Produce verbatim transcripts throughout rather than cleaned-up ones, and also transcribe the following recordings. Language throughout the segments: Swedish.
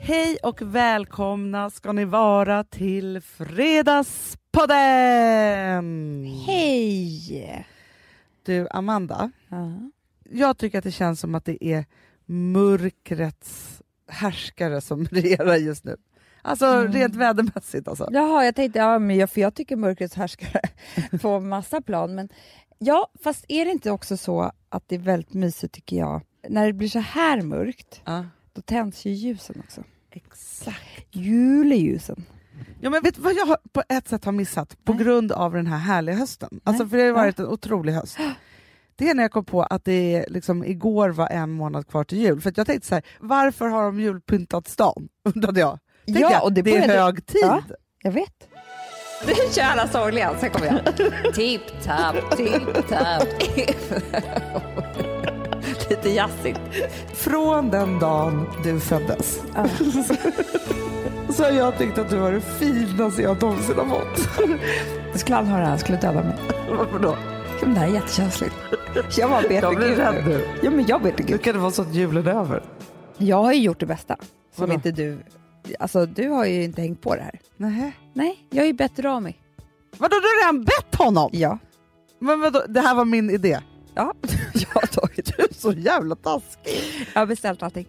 Hej och välkomna ska ni vara till Fredagspodden! Hej! Du, Amanda. Uh-huh. Jag tycker att det känns som att det är mörkrets härskare som regerar just nu. Alltså mm. rent vädermässigt alltså. Jaha, jag tänkte, ja, men jag, för jag tycker mörkrets härskare på massa plan. Men ja, fast är det inte också så att det är väldigt mysigt tycker jag. När det blir så här mörkt, uh. då tänds ju ljusen också. Exakt. Juleljusen. Ja, men vet du vad jag har, på ett sätt har missat på Nej. grund av den här härliga hösten? Nej. Alltså för det har ju varit en otrolig höst. Det är när jag kom på att det liksom igår var en månad kvar till jul. För att jag tänkte så här, varför har de julpyntat stan? Undrade jag. Tänkte ja, jag, och det, det är hög tid. Ja, jag vet. Nu kör alla sångliga, sen kommer jag. Tipp-tapp, tipp-tapp. Lite jazzigt. Från den dagen du föddes. Ah. Så har jag tyckt att du var det finaste jag någonsin har fått. Du skulle aldrig höra det här, skulle döda mig. Varför då? Ja, men det här är jättekänsligt. Jag var bete jag blir rädd nu. Ja, men jag bete Nu kan det vara så att julen är över. Jag har ju gjort det bästa. Som Vadå? inte du... Alltså, du har ju inte hängt på det här. Nej. Nej, jag har ju bett Rami. Vadå, du har redan bett honom? Ja. Men vadå, det här var min idé? Ja, jag har tagit det. Så jävla taskig. Jag har beställt allting.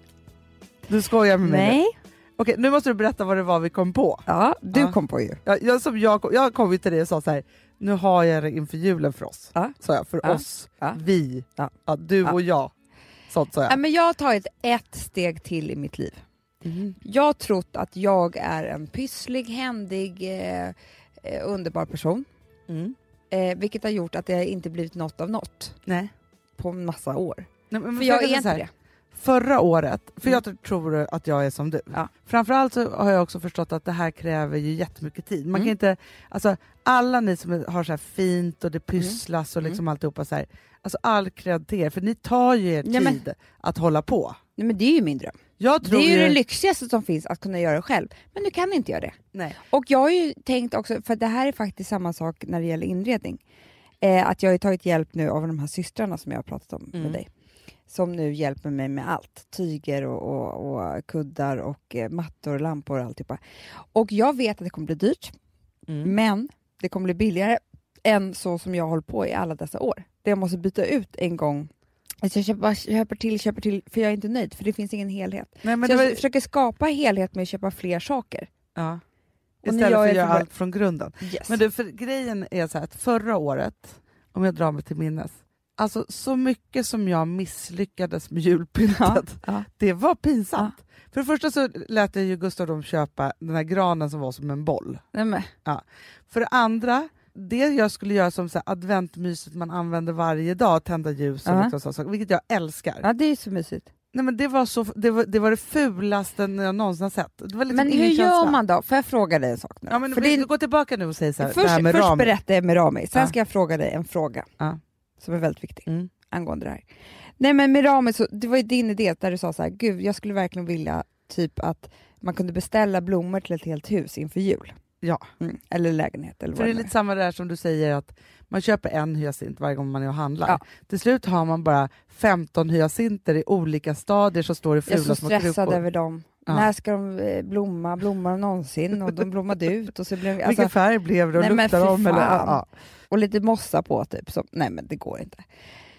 Du skojar med mig? Nej. Okej, nu måste du berätta vad det var vi kom på. Ja, du ja. kom på ju. Ja, jag, som jag, kom, jag kom ju till dig och sa så här, nu har jag det inför julen för oss. Ja. Så jag, för ja. oss, ja. vi, ja. Ja, du ja. och jag. Sånt sa jag. Ja, men jag har tagit ett steg till i mitt liv. Mm. Jag har trott att jag är en pysslig, händig, eh, underbar person. Mm. Eh, vilket har gjort att det inte blivit något av något. Nej. På en massa år. Nej, men för jag är inte här, det. Förra året, för mm. jag tror att jag är som du. Ja. Framförallt så har jag också förstått att det här kräver ju jättemycket tid. Man mm. kan inte, alltså alla ni som har så här fint och det pysslas mm. och liksom mm. alltihopa så här. Alltså all cred till er, för ni tar ju er tid ja, men, att hålla på. Nej, men det är ju min dröm. Jag tror det är ju ju det lyxigaste som finns att kunna göra det själv. Men nu kan inte göra det. Nej. Och jag har ju tänkt också, för det här är faktiskt samma sak när det gäller inredning. Eh, att jag har tagit hjälp nu av de här systrarna som jag har pratat om mm. med dig. Som nu hjälper mig med allt. Tyger och, och, och kuddar och eh, mattor och lampor och alltihopa. Och jag vet att det kommer bli dyrt. Mm. Men det kommer bli billigare än så som jag håller på i alla dessa år. Det jag måste byta ut en gång. Alltså jag köper, köper till, köper till, för jag är inte nöjd. För det finns ingen helhet. Nej, men så jag var... försöker skapa helhet med att köpa fler saker. Ja. Istället för att göra allt från grunden. Yes. Men du, för grejen är så här att förra året, om jag drar mig till minnes, alltså så mycket som jag misslyckades med julpyntet, ja, ja. det var pinsamt. Ja. För det första så lät jag ju Gustav dem köpa den här granen som var som en boll. Nej, ja. För det andra, det jag skulle göra som så här adventmyset man använder varje dag, tända ljus och ja. liksom så, vilket jag älskar. Ja, det är så mysigt. Nej, men det var, så, det, var, det var det fulaste jag någonsin har sett. Det var liksom men hur gör känsla. Man då? Får jag fråga dig en sak nu? Ja, men för vi, det... Gå tillbaka nu och säg så här, först, det här med först Rami. berättar jag med Rami, sen ja. ska jag fråga dig en fråga ja. som är väldigt viktig mm. angående det här. Nej, men med Rami, så, det var ju din idé där du sa så här, gud jag skulle verkligen vilja typ att man kunde beställa blommor till ett helt hus inför jul. Ja. Mm. Eller lägenhet. Eller för vad det är lite samma där som du säger att man köper en hyacint varje gång man är och handlar. Ja. Till slut har man bara femton hyacinter i olika stadier som står i fula små krukor. Jag är så stressad över dem. Ja. När ska de blomma? Blommar de någonsin? Och de blommade ut. Och så blev, alltså, vilken färg blev det? Och nej, luktar de? Eller, ja. Och lite mossa på typ. Så, nej men det går inte.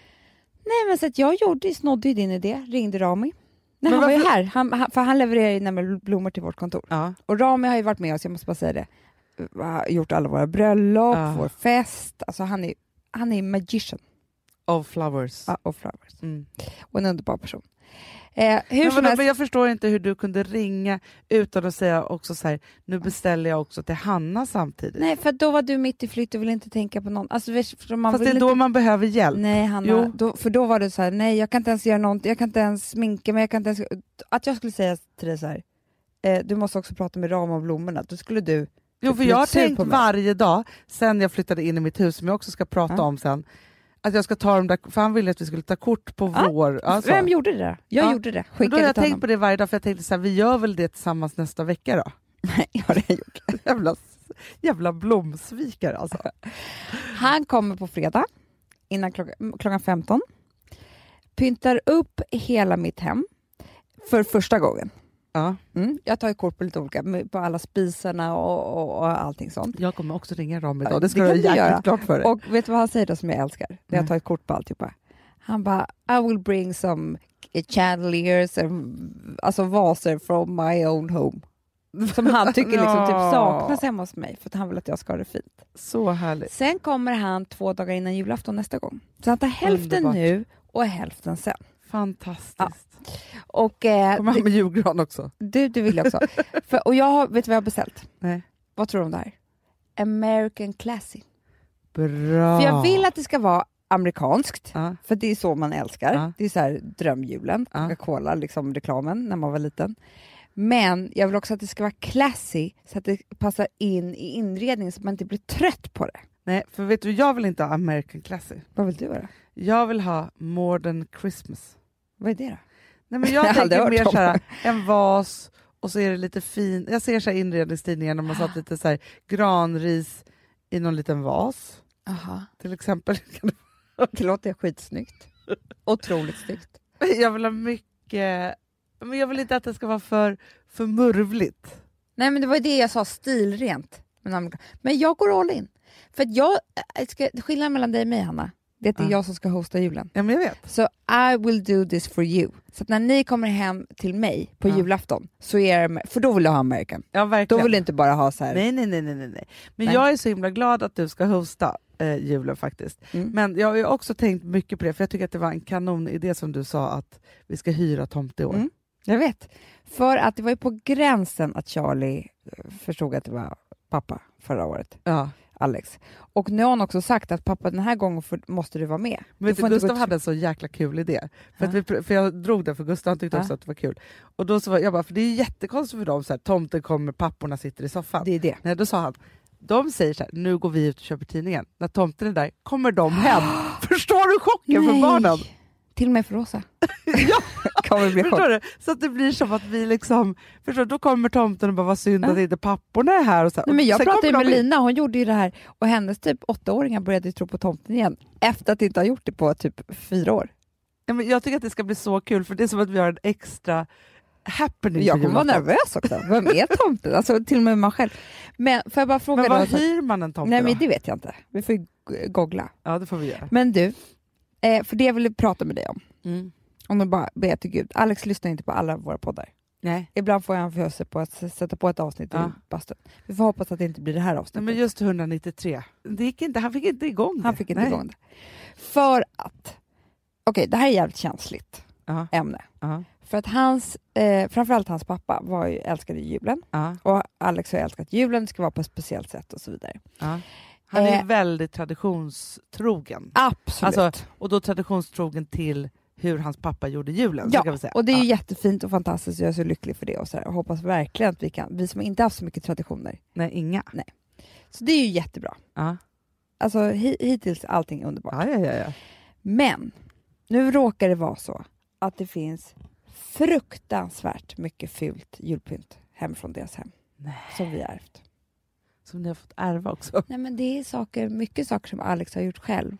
Nej men så att jag gjorde, snodde ju din idé. Ringde Rami. Nej, han var ju här. Han, han, för han levererar ju nämligen blommor till vårt kontor. Ja. Och Rami har ju varit med oss, jag måste bara säga det. Har gjort alla våra bröllop, ja. vår fest. Alltså han är, han är magician. Of flowers. Ja, of flowers. Mm. Och en underbar person. Eh, hur men, som vadå, helst... men jag förstår inte hur du kunde ringa utan att säga också så här, nu beställer jag också till Hanna samtidigt. Nej, för då var du mitt i flytt och ville inte tänka på någon. Alltså, man fast det är då inte... man behöver hjälp. Nej, Hanna, då, för då var det så här, nej jag kan inte ens göra någonting, jag kan inte ens sminka mig, jag kan inte ens... Att jag skulle säga till dig så här, eh, du måste också prata med Ram om blommorna, då skulle du... Jo, för jag har tänkt varje dag sen jag flyttade in i mitt hus, som jag också ska prata ja. om sen, att jag ska ta dem där, för han ville att vi skulle ta kort på ja. vår... Alltså. Vem gjorde det där? Jag ja. gjorde det. Skickade då har jag tänkt honom. på det varje dag, för jag tänkte så här, vi gör väl det tillsammans nästa vecka då? Nej, jag har det gjort. jävla, jävla blomsvikare alltså. Han kommer på fredag innan klockan, klockan femton. Pyntar upp hela mitt hem för första gången. Ja. Mm. Jag tar ju kort på lite olika, på alla spisarna och, och, och allting sånt. Jag kommer också ringa Ram idag. Ja, det ska det du kan du jäkligt göra. klart för dig. Och vet du vad han säger då som jag älskar? När jag Nej. tar ett kort på alltihopa. Han bara, I will bring some chandeliers and, alltså vaser from my own home. Som han tycker liksom typ saknas hemma hos mig för att han vill att jag ska ha det fint. Så härligt. Sen kommer han två dagar innan julafton nästa gång. Så han tar hälften Underbart. nu och hälften sen. Fantastiskt. Ja. Och, eh, Kommer han med julgran också? du, du vill också. För, och jag har, vet du vad jag har beställt? Nej. Vad tror du om det här? American Classy. Bra. För jag vill att det ska vara amerikanskt. Ja. För det är så man älskar. Ja. Det är så här drömjulen. Ja. Coca-Cola, liksom reklamen när man var liten. Men jag vill också att det ska vara classy så att det passar in i inredningen så att man inte blir trött på det. Nej, för vet du, jag vill inte ha American Classy. Vad vill du göra? Jag vill ha Modern Christmas. Vad är det då? Nej, men jag Jag har aldrig tänker hört mer om så här, en vas och så är det lite fin. Jag ser så här inredningstidningar när man satt lite så här granris i någon liten vas Aha. till exempel. Det låter skitsnyggt. Otroligt snyggt. Jag vill ha mycket, men jag vill inte att det ska vara för, för murvligt. Nej, men det var det jag sa, stilrent. Men jag går all in. För att jag, ska, skillnaden mellan dig och mig, Hanna, det är att det är Ja. jag som ska hosta julen. Ja, men jag vet. Så I will do this for you. Så att när ni kommer hem till mig på Ja. julafton, så är det, för då vill jag ha American. Ja, Då verkligen. vill du inte bara ha så här. Nej, nej, nej, nej, nej. Men Nej. jag är så himla glad att du ska hosta eh, julen faktiskt. Mm. Men jag har ju också tänkt mycket på det, för jag tycker att det var en kanonidé som du sa att vi ska hyra tomte i år. Mm. Jag vet. För att det var ju på gränsen att Charlie förstod att det var pappa förra året. Ja. Alex. Och nu har han också sagt att pappa, den här gången får, måste du vara med. Men Du vet får du, inte gå Gustav till- hade en så jäkla kul idé. För, Ja. att vi, pr- för jag drog det för Gustav, han tyckte Ja. också att det var kul. Och då så var jag bara, för det är jättekonstigt för dem, så här, tomten kommer, papporna sitter i soffan. Det är det. Nej, då sa han, de säger så här, nu går vi ut och köper tidningen. När tomten är där, kommer de hem. Förstår du chocken för barnen? Till och med för Rosa. Ja. Kommer bli chock. Förstår du? Så att det blir som att vi liksom, förstår du? Då kommer tomten och bara, vad synd Ja. att inte papporna är här. Och så här. Nej, men Och jag sen pratade ju kommer med de in. Lina, hon gjorde ju det här och hennes typ åttaåringar började ju tro på tomten igen efter att inte ha gjort det på typ fyra år. Ja, men jag tycker att det ska bli så kul, för det är som att vi har en extra happening. Jag på kommer vara julafton. nervös också. Vem är tomten? Alltså till och med man själv. Men får jag bara fråga Men vad då? hyr man en tomte Nej, då? men det vet jag inte. Vi får ju g- googla. Ja, det får vi göra. Men du, eh, för det jag ville prata med dig om. Mm. Om du bara ber till Gud. Alex lyssnar inte på alla våra poddar. Nej. Ibland får jag en för på att s- sätta på ett avsnitt Ja. i bastun. Vi får hoppas att det inte blir det här Nej, avsnittet. men just etthundranittiotre. Det gick inte, han fick inte igång det. Han fick inte Nej. igång det. För att, okej, det här är jävligt känsligt Ja, ämne. ja, För att hans, eh, framförallt hans pappa var ju, älskade julen. ja, Och Alex har älskat julen, det ska vara på ett speciellt sätt och så vidare. ja. Han är Eh. ju väldigt traditionstrogen. Absolut. Alltså, och då traditionstrogen till hur hans pappa gjorde julen. Så Ja, kan vi säga. och det är ju ja. jättefint och fantastiskt. Jag är så lycklig för det och, så här, och hoppas verkligen att vi kan, vi som inte haft så mycket traditioner. Nej, inga. Så det är ju jättebra. Ja. Alltså hi- hittills allting underbart. Ja, ja, ja, ja. Men nu råkar det vara så att det finns fruktansvärt mycket fult julpynt hemifrån deras hem. Nej. Som vi har ärvt. Som ni har fått ärva också. Nej, men det är saker, mycket saker som Alex har gjort själv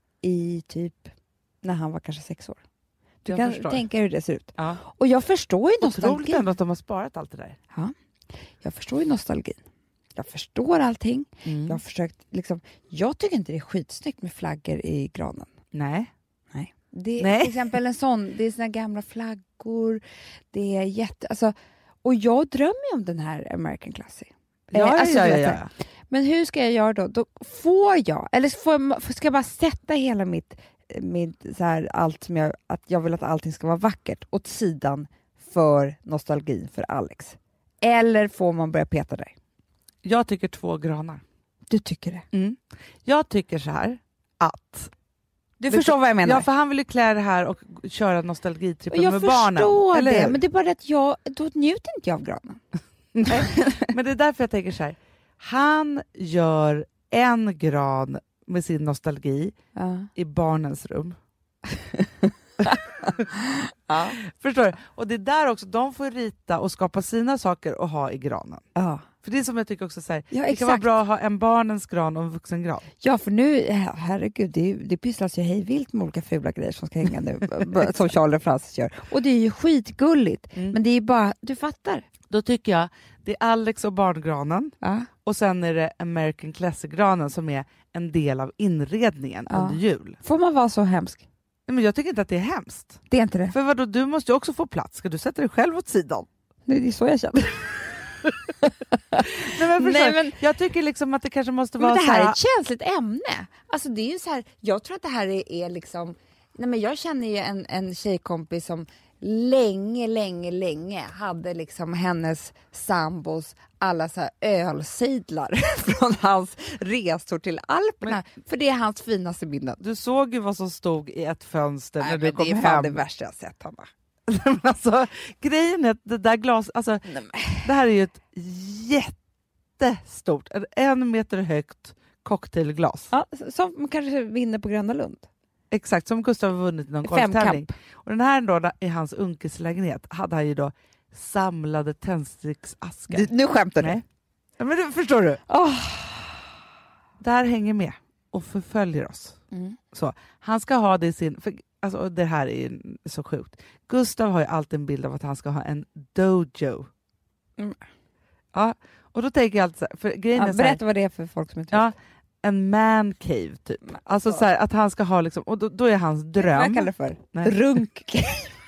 i typ när han var kanske sex år. Du Jag kan förstår. tänka hur det ser ut. Ja. Och jag förstår ju Otroligt nostalgin. ändå att de har sparat allt det där. Ja. Jag förstår ju nostalgin. Jag förstår allting. Mm. Jag har försökt liksom, jag tycker inte det är skitsnyggt med flaggor i granen. Nej. Nej. Det är Nej. till exempel en sån, det är såna gamla flaggor, det är jätte, alltså, och jag drömmer ju om den här American Classy. Ja, Eh, ja, alltså, ja, du ja, vet ja. det. Men hur ska jag göra då? Då får jag, eller får jag, ska jag bara sätta hela mitt, mitt så här, allt som jag, att jag vill att allting ska vara vackert åt sidan för nostalgin för Alex? Eller får man börja peta där? Jag tycker två granar. Du tycker det? Mm. Jag tycker så här att... Du förstår vad jag menar? Ja, för han vill ju klä det här och köra nostalgitrippen jag med förstår barnen. Eller det, hur? men det är bara att jag, då njuter inte jag av granen. Nej. Men det är därför jag tänker så här. Han gör en gran med sin nostalgi Ja. i barnens rum. Ja. Förstår du? Och det är där också, de får rita och skapa sina saker och ha i granen. Ja. För det är som jag tycker också så här, Ja, det kan vara bra att ha en barnens gran och en vuxen gran. Ja, för nu, herregud, det, det pysslas ju hej vilt med olika fula grejer som ska hänga nu, som Charles och Francis gör. Och det är ju skitgulligt, mm. men det är bara, du fattar. Då tycker jag, det är Alex och barngranen, ja. och sen är det American Classic-granen som är en del av inredningen ja. under jul. Får man vara så hemsk? Nej, men jag tycker inte att det är hemskt. Det är inte det. För vadå, du måste ju också få plats. Ska du sätta dig själv åt sidan? Nej, det är så jag känner. Nej, men Nej, men, jag tycker liksom att det kanske måste vara men det här så här... är ett känsligt ämne. Alltså det är ju så här, jag tror att det här är, är liksom, nej men jag känner ju en, en tjejkompis som länge, länge, länge hade liksom hennes sambos alla så här ölsidlar från hans resor till Alperna. Men, för det är hans finaste minnen. Du såg ju vad som stod i ett fönster när Nej, du kom hem. Det är hem. fan det värsta jag sett, Hanna. Alltså, grejen är att det där glas, alltså, det här är ju ett jättestort, en meter högt cocktailglas. Ja, som kanske vinner på Gröna Lund. Exakt, som Gustav har vunnit i någon golftävling. Och den här då, i hans unkes lägenhet hade han ju då samlade tändsticksaskar. Du, nu skämtar du. Nej. Ja, men du, förstår du? Oh. Det här hänger med och förföljer oss. Mm. Så, han ska ha det i sin... För, alltså, det här är så sjukt. Gustav har ju alltid en bild av att han ska ha en dojo. Mm. Ja, och då tänker jag alltid så här, för grejen ja, är så här, berätta vad det är för folk som inte ja, en man cave typ. Alltså så här, att han ska ha liksom, och då, då är hans dröm. Vad kallar det för? Nej. Runk cave.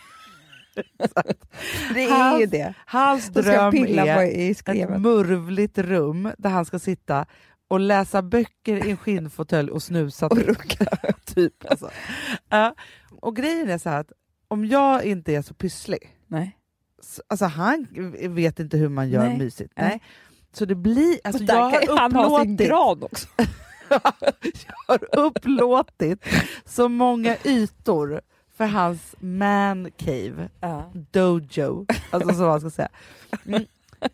Det är hans, ju det. Hans dröm är ett murvligt rum där han ska sitta och läsa böcker i en skinnfåtölj och snusa och runka. typ. Alltså. Uh, och grejen är så här att om jag inte är så pysslig, nej. Så, alltså han vet inte hur man gör nej. mysigt. Nej. Nej. Så det blir, alltså jag har upplåtit, han ha sin gran också. Jag har upplåtit så många ytor för hans man cave, uh. dojo, alltså så man ska säga. Mm.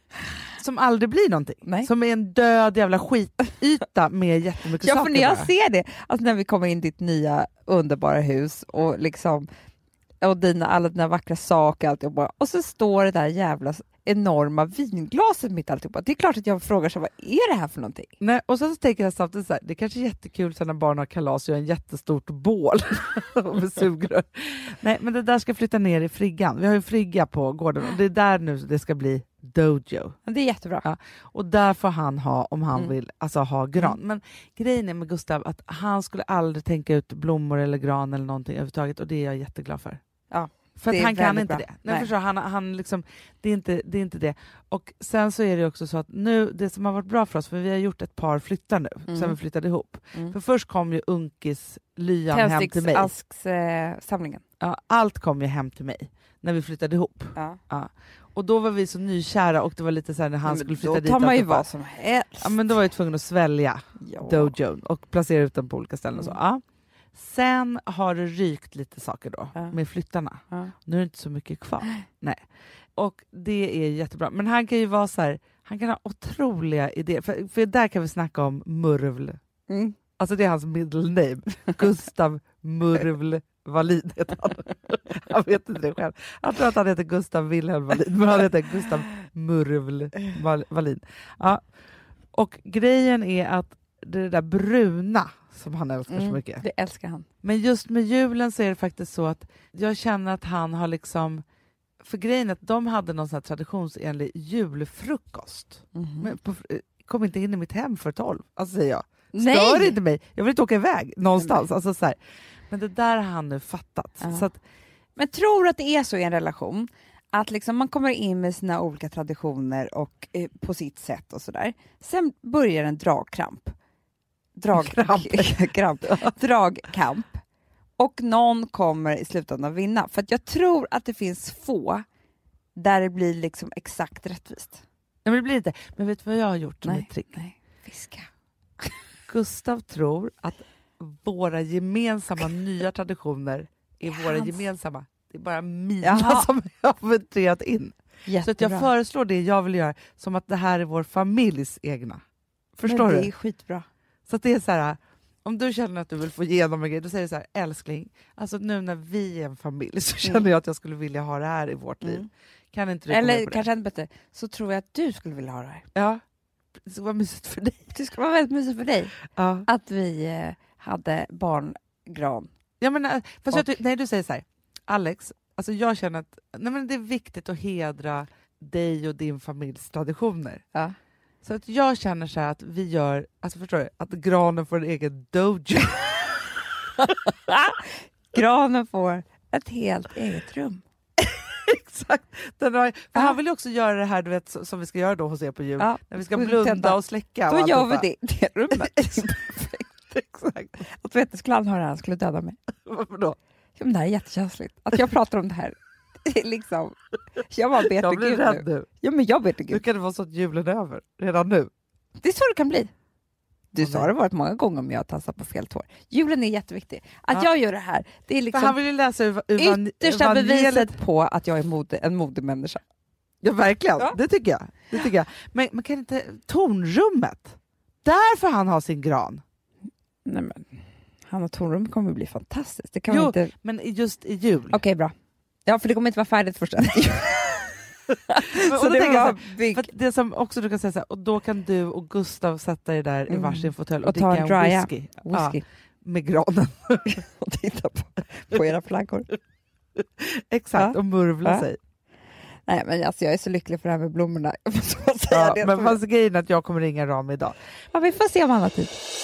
Som aldrig blir någonting. Nej. Som är en död jävla skityta med jättemycket ja, saker. Ja, för när jag bara. ser det, alltså när vi kommer in i ditt nya underbara hus och liksom och dina, alla dina vackra saker alltihopa, och så står det där jävla enorma vinglaset mitt alltihopa. Det är klart att jag frågar sig, vad är det här för någonting? Nej, och sen så tänker jag samtidigt så här, det är kanske är jättekul så när barn har kalas och gör en jättestort bål med sugrör. Nej, men det där ska flytta ner i friggan. Vi har ju frigga på gården och det är där nu det ska bli dojo. Det är jättebra. Ja, och där får han ha, om han mm. vill, alltså ha gran. Mm. Men grejen är med Gustav att han skulle aldrig tänka ut blommor eller gran eller någonting överhuvudtaget, och det är jag jätteglad för. Ja. För att han kan inte bra. det. Nej, förstår, han, han liksom, det, är inte, det är inte det. Och sen så är det också så att nu, det som har varit bra för oss, för vi har gjort ett par flyttar nu, mm. sen vi flyttade ihop. Mm. För först kom ju Unkis lyan hem till mig. Tändsticksaskssamlingen. Ja, allt kom ju hem till mig när vi flyttade ihop. Ja. Ja. Och då var vi så nykära och det var lite så här när han ja, skulle flytta då dit. Då tar man ju vad som helst. Ja, men då var jag tvungen att svälja ja. dojon och placera ut den på olika ställen. Mm. Och så. Ja. Sen har det rykt lite saker då ja. med flyttarna. Ja. Nu är det inte så mycket kvar. Nej. Och det är jättebra. Men han kan ju vara så här, han kan ha otroliga idéer. För, för där kan vi snacka om Murvl. Mm. Alltså det är hans middle name. Gustav Murvl Wallin heter han. Han vet inte det själv. Jag tror att han heter Gustav Wilhelm Wallin, men han heter Gustav Murvl Wallin. Ja. Och grejen är att det där bruna som han älskar mm, så mycket. Det älskar han. Men just med julen så är det faktiskt så att jag känner att han har liksom, för grejen att de hade någon sån här traditionsenlig julfrukost. Mm. Men på, kom inte in i mitt hem för tolv, alltså säger jag. Stör inte mig, jag vill inte åka iväg någonstans. Alltså, så här. Men det där har han nu fattat. Ja. Så att, men tror du att det är så i en relation? Att liksom man kommer in med sina olika traditioner och eh, på sitt sätt och sådär. Sen börjar en dragkramp. Dragkramp. Dragkamp. Och någon kommer i slutändan vinna. För att jag tror att det finns få där det blir liksom exakt rättvist. Nej, men det blir inte. Men vet du vad jag har gjort som nej, ett trick? Nej, fiska. Gustav tror att våra gemensamma nya traditioner är Hans. våra gemensamma. Det är bara mina Jaha. som jag har venterat in. Jättebra. Så att jag föreslår det jag vill göra som att det här är vår familjs egna. Förstår men du? Det är skitbra. Så att det är så här, om du känner att du vill få igenom en grej, då säger du så här, älskling, alltså nu när vi är en familj så känner mm. jag att jag skulle vilja ha det här i vårt liv. Mm. Kan inte du eller kanske ännu bättre, så tror jag att du skulle vilja ha det här. Ja, det ska vara mysigt för dig. Det ska vara väldigt mysigt för dig. Ja. Att vi eh, hade barngran. Ja, men, fast Och- jag, ty- nej, du säger så här, Alex, alltså jag känner att nej, men det är viktigt att hedra dig och din familjs traditioner. Ja. Så att jag känner så här att vi gör, alltså förstår du, att granen får en egen dojo. Granen får ett helt eget rum. Exakt. Den har, för ja. Han vill ju också göra det här, du vet, som vi ska göra då hos er på jul. Ja. När vi ska blunda och släcka. Då och gör vi det, det rummet. Exakt. Att vet, skulle han höra, han skulle döda mig. Varför då? Ja, men det här är jättekänsligt. Att jag pratar om det här. Det är liksom, jag bara ber Jag till blir Gud rädd nu. nu. Ja, men jag ber till Nu Gud. kan det vara så att julen är över redan nu. Det är så det kan bli. Du Oh, sa det varit många gånger om jag tassar på fel tår. Julen är jätteviktig. Att Ja. jag gör det här, det är För liksom han vill ju läsa ur, ur van- yttersta evangeliet. beviset på att jag är mode, en modemänniska. Ja, verkligen. Ja. Det tycker jag. Det tycker jag. Men man kan inte... Tornrummet. Där får han ha sin gran. Nej, men han och tornrum kommer bli fantastiskt. Det kan Jo, man inte... men just i jul. Okej, bra. Ja, för det kommer inte vara färdigt först. Men, och Så då det tänker jag så var här, bygg... för att det som också du kan säga så här, och då kan du och Gustav sätta er där i Mm. varsin fåtölj och, Och ta dricka en en drya. whisky. Whisky. Ja, med granen. Och titta på, på era flaggor. Exakt, Ja. och murvla Ja. sig. Nej, men alltså, jag är så lycklig för det här med blommorna. Jag måste bara säga Ja, det. men fast grejen är att jag kommer ringa Ram idag. Ja, vi får se om han har tid.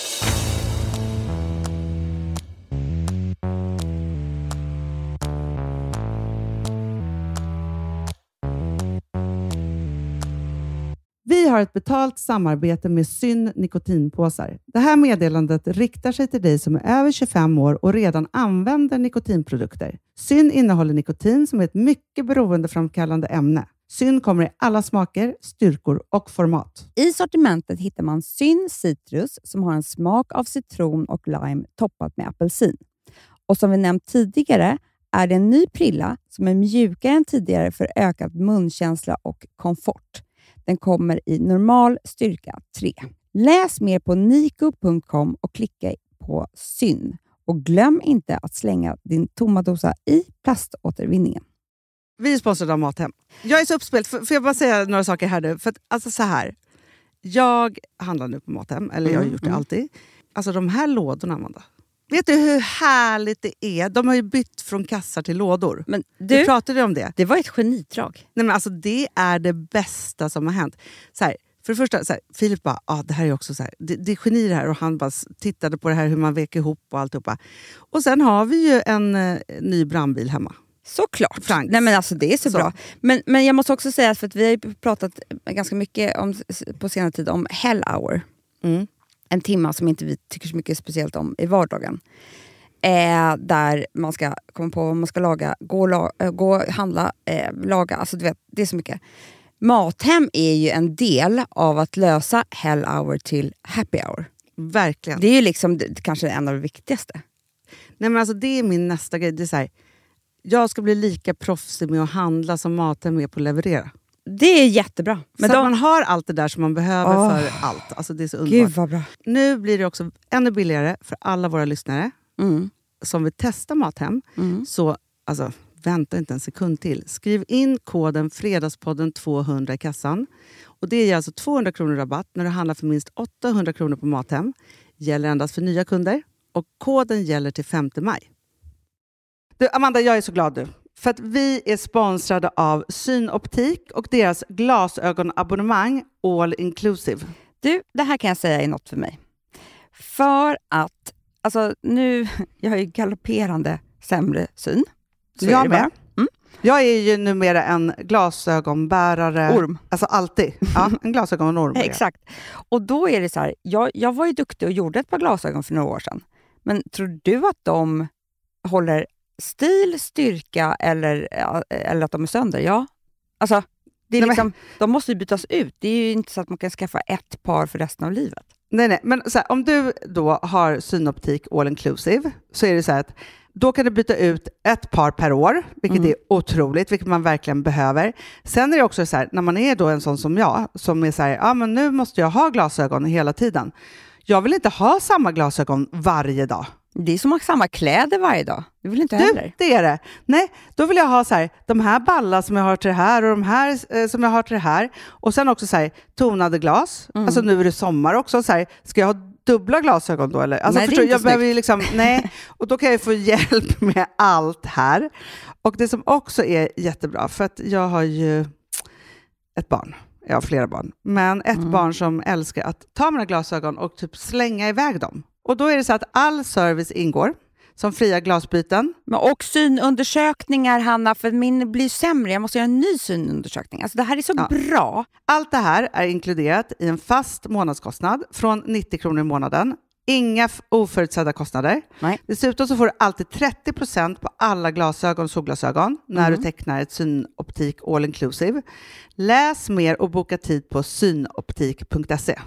Vi har ett betalt samarbete med Syn nikotinpåsar. Det här meddelandet riktar sig till dig som är över tjugofem år och redan använder nikotinprodukter. Syn innehåller nikotin som är ett mycket beroendeframkallande ämne. Syn kommer i alla smaker, styrkor och format. I sortimentet hittar man Syn Citrus som har en smak av citron och lime toppat med apelsin. Och som vi nämnt tidigare är det en ny prilla som är mjukare än tidigare för ökad munkänsla och komfort. Den kommer i normal styrka tre. Läs mer på niko punkt com och klicka på Syn. Och glöm inte att slänga din tomma dosa i plaståtervinningen. Vi är sponsrade av Mathem. Jag är så uppspelt, får jag bara säga några saker här nu? För att, alltså så här, jag handlar nu på Mathem, eller jag har Mm, gjort det mm. alltid. Alltså de här lådorna, Amanda. Vet du hur härligt det är? De har ju bytt från kassar till lådor. Men Du du, pratade om det. det var ett genidrag. Nej, men alltså, det är det bästa som har hänt. Så här, för det första, så här, Filip bara, ah, det här är också så här, det, det är geni det här. Och han bara s- tittade på det här hur man vek ihop och alltihopa. Och sen har vi ju en eh, ny brandbil hemma. Såklart. Franks. Nej, men alltså, det är så, Så. bra. Men, men jag måste också säga, att för att vi har ju pratat ganska mycket om, på senare tid om Hell Hour. Mm. En timma som inte vi tycker så mycket speciellt om i vardagen. Eh, där man ska komma på vad man ska laga, gå och, la, äh, gå och handla, eh, laga. Alltså, du vet, det är så mycket. Mathem är ju en del av att lösa Hell Hour till Happy Hour. Verkligen. Det är ju liksom det, kanske en av de viktigaste. Nej, men alltså, det är min nästa grej. Det är så här, jag ska bli lika proffsig med att handla som Mathem är på att leverera. Det är jättebra. Men så de, att man har allt det där som man behöver Åh. för allt. Alltså, det är så Gud underbart. vad bra. Nu blir det också ännu billigare för alla våra lyssnare Mm. som vill testa Mathem. Mm. Så alltså, vänta inte en sekund till. Skriv in koden Fredagspodden tvåhundra i kassan. Och det ger alltså tvåhundra kronor rabatt när du handlar för minst åttahundra kronor på Mathem. Gäller endast för nya kunder. Och koden gäller till femte maj. Du, Amanda, jag är så glad du. För att vi är sponsrade av Synoptik och deras glasögonabonnemang All Inclusive. Du, det här kan jag säga är något för mig. För att, alltså nu, jag har ju galopperande sämre syn. Så Jag är det med. bara. Mm. Jag är ju numera en glasögonbärare. Orm. Alltså alltid. Ja, en glasögonorm. är jag. Exakt. Och då är det så här, jag, jag var ju duktig och gjorde ett par glasögon för några år sedan. Men tror du att de håller stil, styrka eller, eller att de är sönder? Ja. Alltså, det är Nej, liksom, de måste ju bytas ut. Det är ju inte så att man kan skaffa ett par för resten av livet. Nej, nej. Men så här, om du då har Synoptik All Inclusive så är det så här att då kan du byta ut ett par per år, vilket Mm. är otroligt, vilket man verkligen behöver. Sen är det också så här, när man är då en sån som jag, som är så här, ja men nu måste jag ha glasögon hela tiden. Jag vill inte ha samma glasögon varje dag. Det är som att ha samma kläder varje dag. Det vill inte Du, heller. det är det. Nej, då vill jag ha så här, de här ballar som jag har till det här och de här eh, som jag har till det här. Och sen också så här, tonade glas. Mm. Alltså nu är det sommar också. Så här, ska jag ha dubbla glasögon då? Eller? Alltså, Nej, det är förstår, inte jag behöver ju snyggt. liksom, nej. Och då kan jag få hjälp med allt här. Och det som också är jättebra, för att jag har ju ett barn. Jag har flera barn. Men ett Mm. barn som älskar att ta mina glasögon och typ slänga iväg dem. Och då är det så att all service ingår. Som fria glasbyten. Men och synundersökningar, Hanna, för min blir sämre. Jag måste göra en ny synundersökning. Alltså det här är så Ja. bra. Allt det här är inkluderat i en fast månadskostnad från nittio kronor i månaden. Inga f- oförutsedda kostnader. Nej. Dessutom så får du alltid trettio procent på alla glasögon och solglasögon när Mm. du tecknar ett synoptik all inclusive. Läs mer och boka tid på synoptik punkt se.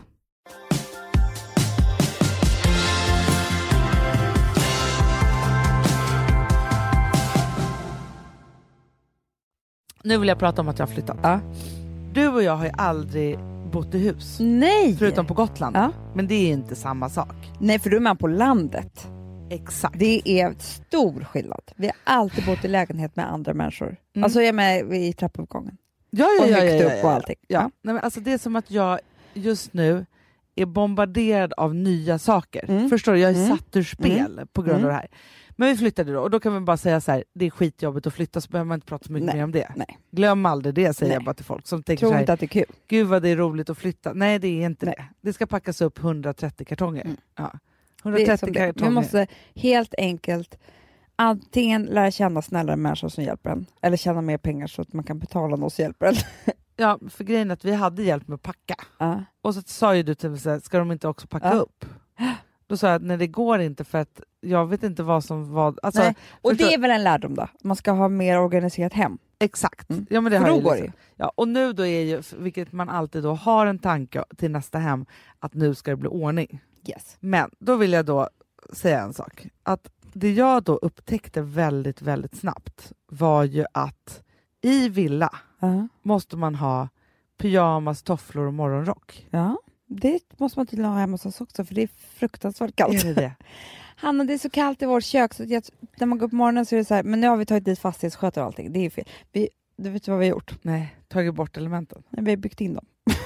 Nu vill jag prata om att jag har flyttat. Ja. Du och jag har ju aldrig bott i hus. Nej. Förutom på Gotland. Ja. Men det är inte samma sak. Nej, för då är man på landet. Exakt. Det är stor skillnad. Vi har alltid bott i lägenhet med andra människor. Mm. Alltså jag är med i trappuppgången. Ja, ja, Och ja, högt ja, ja, upp och ja. allting. Ja. Ja. Nej, men alltså det är som att jag just nu är bombarderad av nya saker. Mm. Förstår du? Jag är Mm. satt ur spel på grund Mm. av det här. Men vi flyttade då och då kan vi bara säga så här: det är skitjobbigt att flytta, så behöver man inte prata så mycket Nej. mer om det. Nej. Glöm aldrig det, säger Nej. jag bara till folk som tänker Tror så här, inte att det är kul. gud vad det är roligt att flytta. Nej, det är inte Nej. det. Det ska packas upp hundratrettio kartonger. Mm. Ja. Det är hundratrettio som det. kartonger. Vi måste helt enkelt antingen lära känna snällare människor som hjälper en, eller tjäna mer pengar så att man kan betala någon som hjälper en. Ja, för grejen är att vi hade hjälp med att packa. Ja. Och så sa ju du till mig så här, ska de inte också packa Ja. upp? Då sa jag att nej, det går inte för att jag vet inte vad som var... Alltså, Nej. Och förstår- det är väl en lärdom då? Man ska ha mer organiserat hem. Exakt. Mm. Ja, men det För har då jag går liksom. det ju. Ja, och nu då är ju, vilket man alltid då har en tanke till nästa hem, att nu ska det bli ordning. Yes. Men då vill jag då säga en sak. Att det jag då upptäckte väldigt, väldigt snabbt var ju att i villa Uh-huh. måste man ha pyjamas, tofflor och morgonrock. Ja, det måste man tydligen ha hemma hos oss också, för det är fruktansvärt kallt. Är det det? Hanna, det är så kallt i vårt kök så att jag, när man går upp på morgonen så är det så här, men nu har vi tagit dit fastighetsskötare och allting. Det är ju fel. Vi, du vet vad vi har gjort? Nej, tagit bort elementen. Nej, vi har byggt in dem.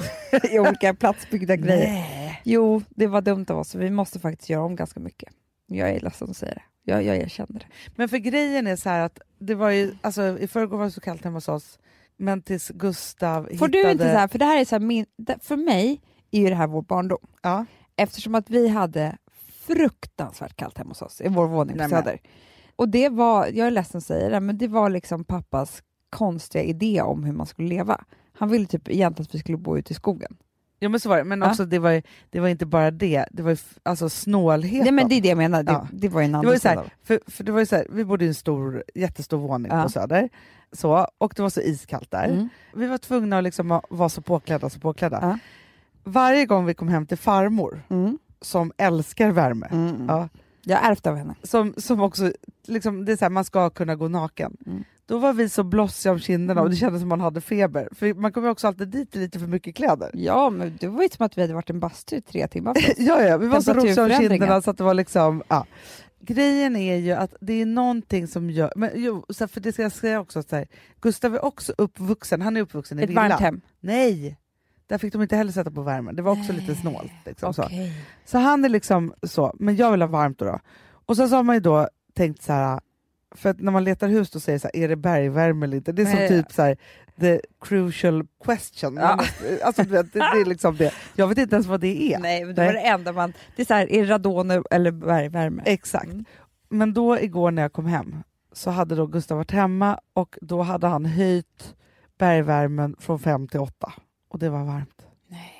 I olika platsbyggda grejer. Nej. Jo, det var dumt av oss, så vi måste faktiskt göra om ganska mycket. Jag är ledsen att säga det. Jag, jag erkänner det. Men för grejen är så här att det var ju, alltså i förrgår var det så kallt hemma hos oss, men tills Gustav Får hittade... du inte så här, för det här är så här, min, för mig är ju det här vår barndom. Ja. Eftersom att vi hade fruktansvärt kallt hemma hos oss i vår våning på Nej, men- Söder. Och det var, jag är ledsen att säga det, men det var liksom pappas konstiga idé om hur man skulle leva. Han ville typ egentligen att vi skulle bo ute i skogen. Ja, men så var det. Men Ja. också det var, ju, det var inte bara det, det var ju f- alltså snålhet. Nej, men då. det är det jag menar, det, Ja. det var ju en Det annan var ju så sida. här, för, för det var ju så här, vi bodde i en stor, jättestor våning Ja. på Söder, så, och det var så iskallt där. Mm. Vi var tvungna att liksom ha- vara så påklädda, så påklädda. Ja. Varje gång vi kom hem till farmor, Mm. som älskar värme, Mm. Mm. ja, Jag har ärvt av henne. som, som också, liksom, det är så här, man ska kunna gå naken. Mm. Då var vi så blossiga om kinderna och det kändes som man hade feber. För man kommer också alltid dit lite för mycket kläder. Ja, men det var ju som att vi hade varit en bastu i tre timmar. För oss. Ja, ja, vi var så rosiga om Temperaturförändringar. kinderna så att det var liksom... Ja. Grejen är ju att det är någonting som gör... Men, jo, så här, för det ska jag säga också, så här, Gustav är också uppvuxen, han är uppvuxen i Ett villa. varmt hem. Nej! Där fick de inte heller sätta på värmen. Det var också lite snålt. Liksom, så. Okej. så han är liksom så, men jag vill ha varmt då. då. Och så, så har man ju då tänkt så här, för att när man letar hus då säger så här, är det bergvärme eller inte? Det är som Nej. typ så här, the crucial question. Ja. Man måste, alltså, du vet, det, det är liksom det. Jag vet inte ens vad det är. Nej, men det var det enda man... Det är så här, är det radon eller bergvärme? Exakt. Mm. Men då igår när jag kom hem så hade då Gustav varit hemma och då hade han höjt bergvärmen från fem till åtta. Och det var varmt. Nej.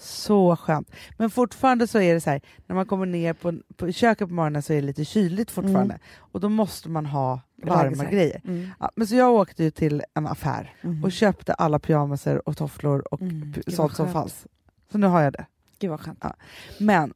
Så skönt. Men fortfarande så är det så här, när man kommer ner på, på köket på morgonen så är det lite kyligt fortfarande. Mm. Och då måste man ha Lägga varma sig. grejer. Mm. Ja, men så jag åkte ju till en affär Mm. och köpte alla pyjamaser och tofflor och Mm. p- Gud, sånt vad som skönt. fanns. Så nu har jag det. Gud vad skönt. Men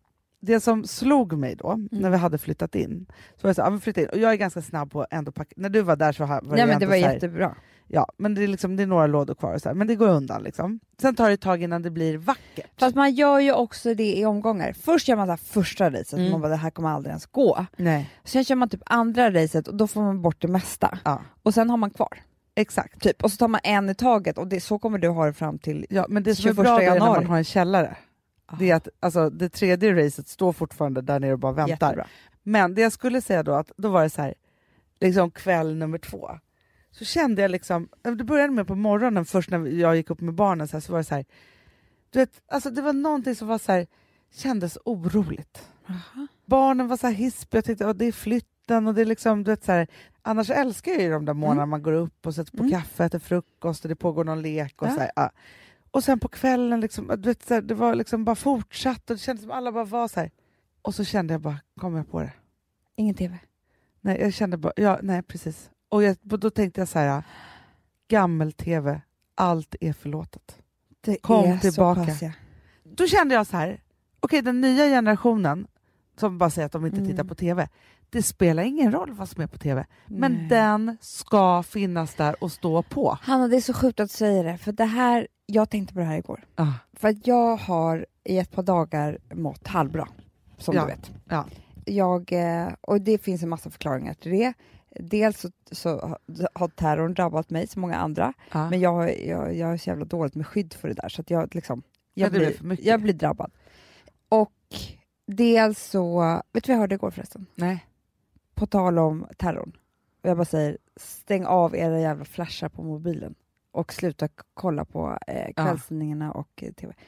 det som slog mig då, mm. när vi hade flyttat in, så var jag så här, ja, flytta in. Och jag är ganska snabb på att ändå packa. När du var där så var Nej, jag men det var så här, jättebra. Ja, men det är, liksom, det är några lådor kvar och så här, men det går undan liksom. Sen tar det ett tag innan det blir vackert. Fast man gör ju också det i omgångar. Först gör man så här första racet, Mm. man bara, det här kommer aldrig ens gå. Nej. Sen kör man typ andra racet och då får man bort det mesta. Ja. Och sen har man kvar. Exakt. Typ. Och så tar man en i taget och det, så kommer du ha det fram till Ja, men det som är tjugoförsta bra är när januari. man har en källare. Ah. Det är att alltså, det tredje racet står fortfarande där nere och bara väntar. Jättebra. Men det jag skulle säga då, att då var det så här, liksom kväll nummer två. Så kände jag liksom, det började med på morgonen först när jag gick upp med barnen så, här, så var det så här, du vet, alltså det var någonting som var så här, kändes oroligt. Aha. Barnen var så här hispiga, jag tänkte, det är flytten och det är liksom, du vet så här, annars älskar jag ju de där månaderna mm. man går upp och sätter på mm. kaffe, äter frukost och det pågår någon lek och ja. så här, ja. Och sen på kvällen, liksom, du vet, så här, det var liksom bara fortsatt och det kändes som alla bara var så här. Och så kände jag bara, kom jag på det? Ingen tv. Nej, jag kände bara, ja, nej precis. Och jag, då tänkte jag så här, gammel-tv, allt är förlåtet. Det Kom är tillbaka. Så pass, ja. Då kände jag så här, okej okay, den nya generationen som bara säger att de inte Mm. tittar på tv, det spelar ingen roll vad som är på tv. Men Nej. den ska finnas där och stå på. Hanna, det är så sjukt att säga det, för det här, jag tänkte på det här igår. Ah. För att jag har i ett par dagar mått halvbra, som Ja. du vet. Ja. Jag, eh, och det finns en massa förklaringar till det. Dels så, så har terrorn drabbat mig som många andra, Ah. men jag, jag, jag är så jävla dåligt med skydd för det där, så att jag, liksom, jag, Ja, det blir blir, för mycket. jag blir drabbad. Och dels så, vet du vad jag hörde igår förresten? Nej. På tal om terrorn. Och jag bara säger, stäng av era jävla flashar på mobilen och sluta k- kolla på eh, kvällstidningarna och eh, tv.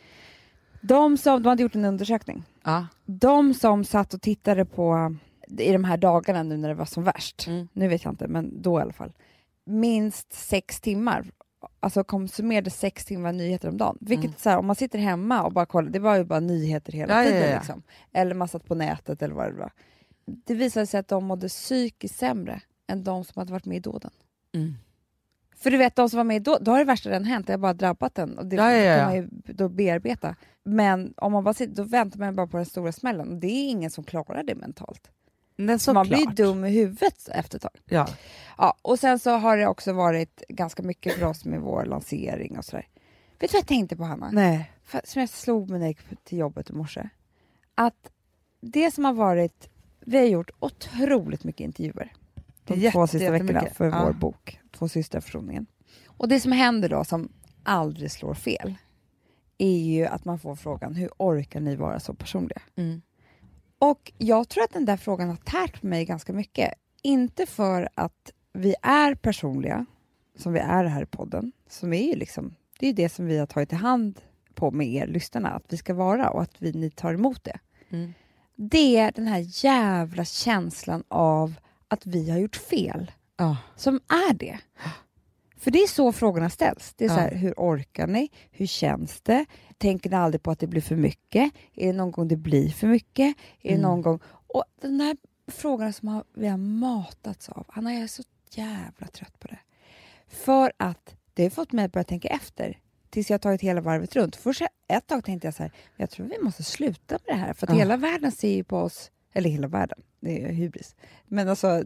De som, de hade gjort en undersökning. Ja. De som satt och tittade på i de här dagarna nu när det var som värst, Mm. nu vet jag inte, men då i alla fall, minst sex timmar, alltså konsumerade sex timmar nyheter om dagen. Vilket Mm. så här, om man sitter hemma och bara kollar, det var ju bara nyheter hela Ja, ja, tiden. ja. Liksom. Eller man satt på nätet eller vad det var. Det visade sig att de mådde psykiskt sämre än de som hade varit med i dåden. Mm. För du vet, de som var med då, då har det värsta redan hänt, det har bara drabbat den och det Ja, ja, ja. kan man ju då bearbeta. Men om man bara sitter, då väntar man bara på den stora smällen och det är ingen som klarar det mentalt. Men Så man såklart. blir dum i huvudet efter ett tag. Ja. Ja, och sen så har det också varit ganska mycket för oss med vår lansering och sådär. Vet du vad jag tänkte på, Hanna? Nej. För, som jag slog mig när jag gick till jobbet i morse. Att det som har varit, vi har gjort otroligt mycket intervjuer de Jätte- två sista veckorna jättemycket. för Ja. vår bok, Två systrar försoningen. Och det som händer då, som aldrig slår fel, är ju att man får frågan, hur orkar ni vara så personliga? Mm. Och jag tror att den där frågan har tärt på mig ganska mycket. Inte för att vi är personliga, som vi är här i podden, som är ju liksom, det är det som vi har tagit i hand på med er lyssnarna, att vi ska vara och att vi, ni tar emot det. Mm. Det är den här jävla känslan av att vi har gjort fel, Ja. som är det. För det är så frågorna ställs. Det är så här, Ja. hur orkar ni? Hur känns det? Tänker ni aldrig på att det blir för mycket? Är det någon gång det blir för mycket? Är Mm. det någon gång... Och den här frågan som har, vi har matats av, Anna, jag är så jävla trött på det. För att det har fått mig att börja tänka efter tills jag har tagit hela varvet runt. Först ett tag tänkte jag så här, jag tror vi måste sluta med det här. För att Ja. hela världen ser ju på oss, eller hela världen, det är hybris. Men alltså,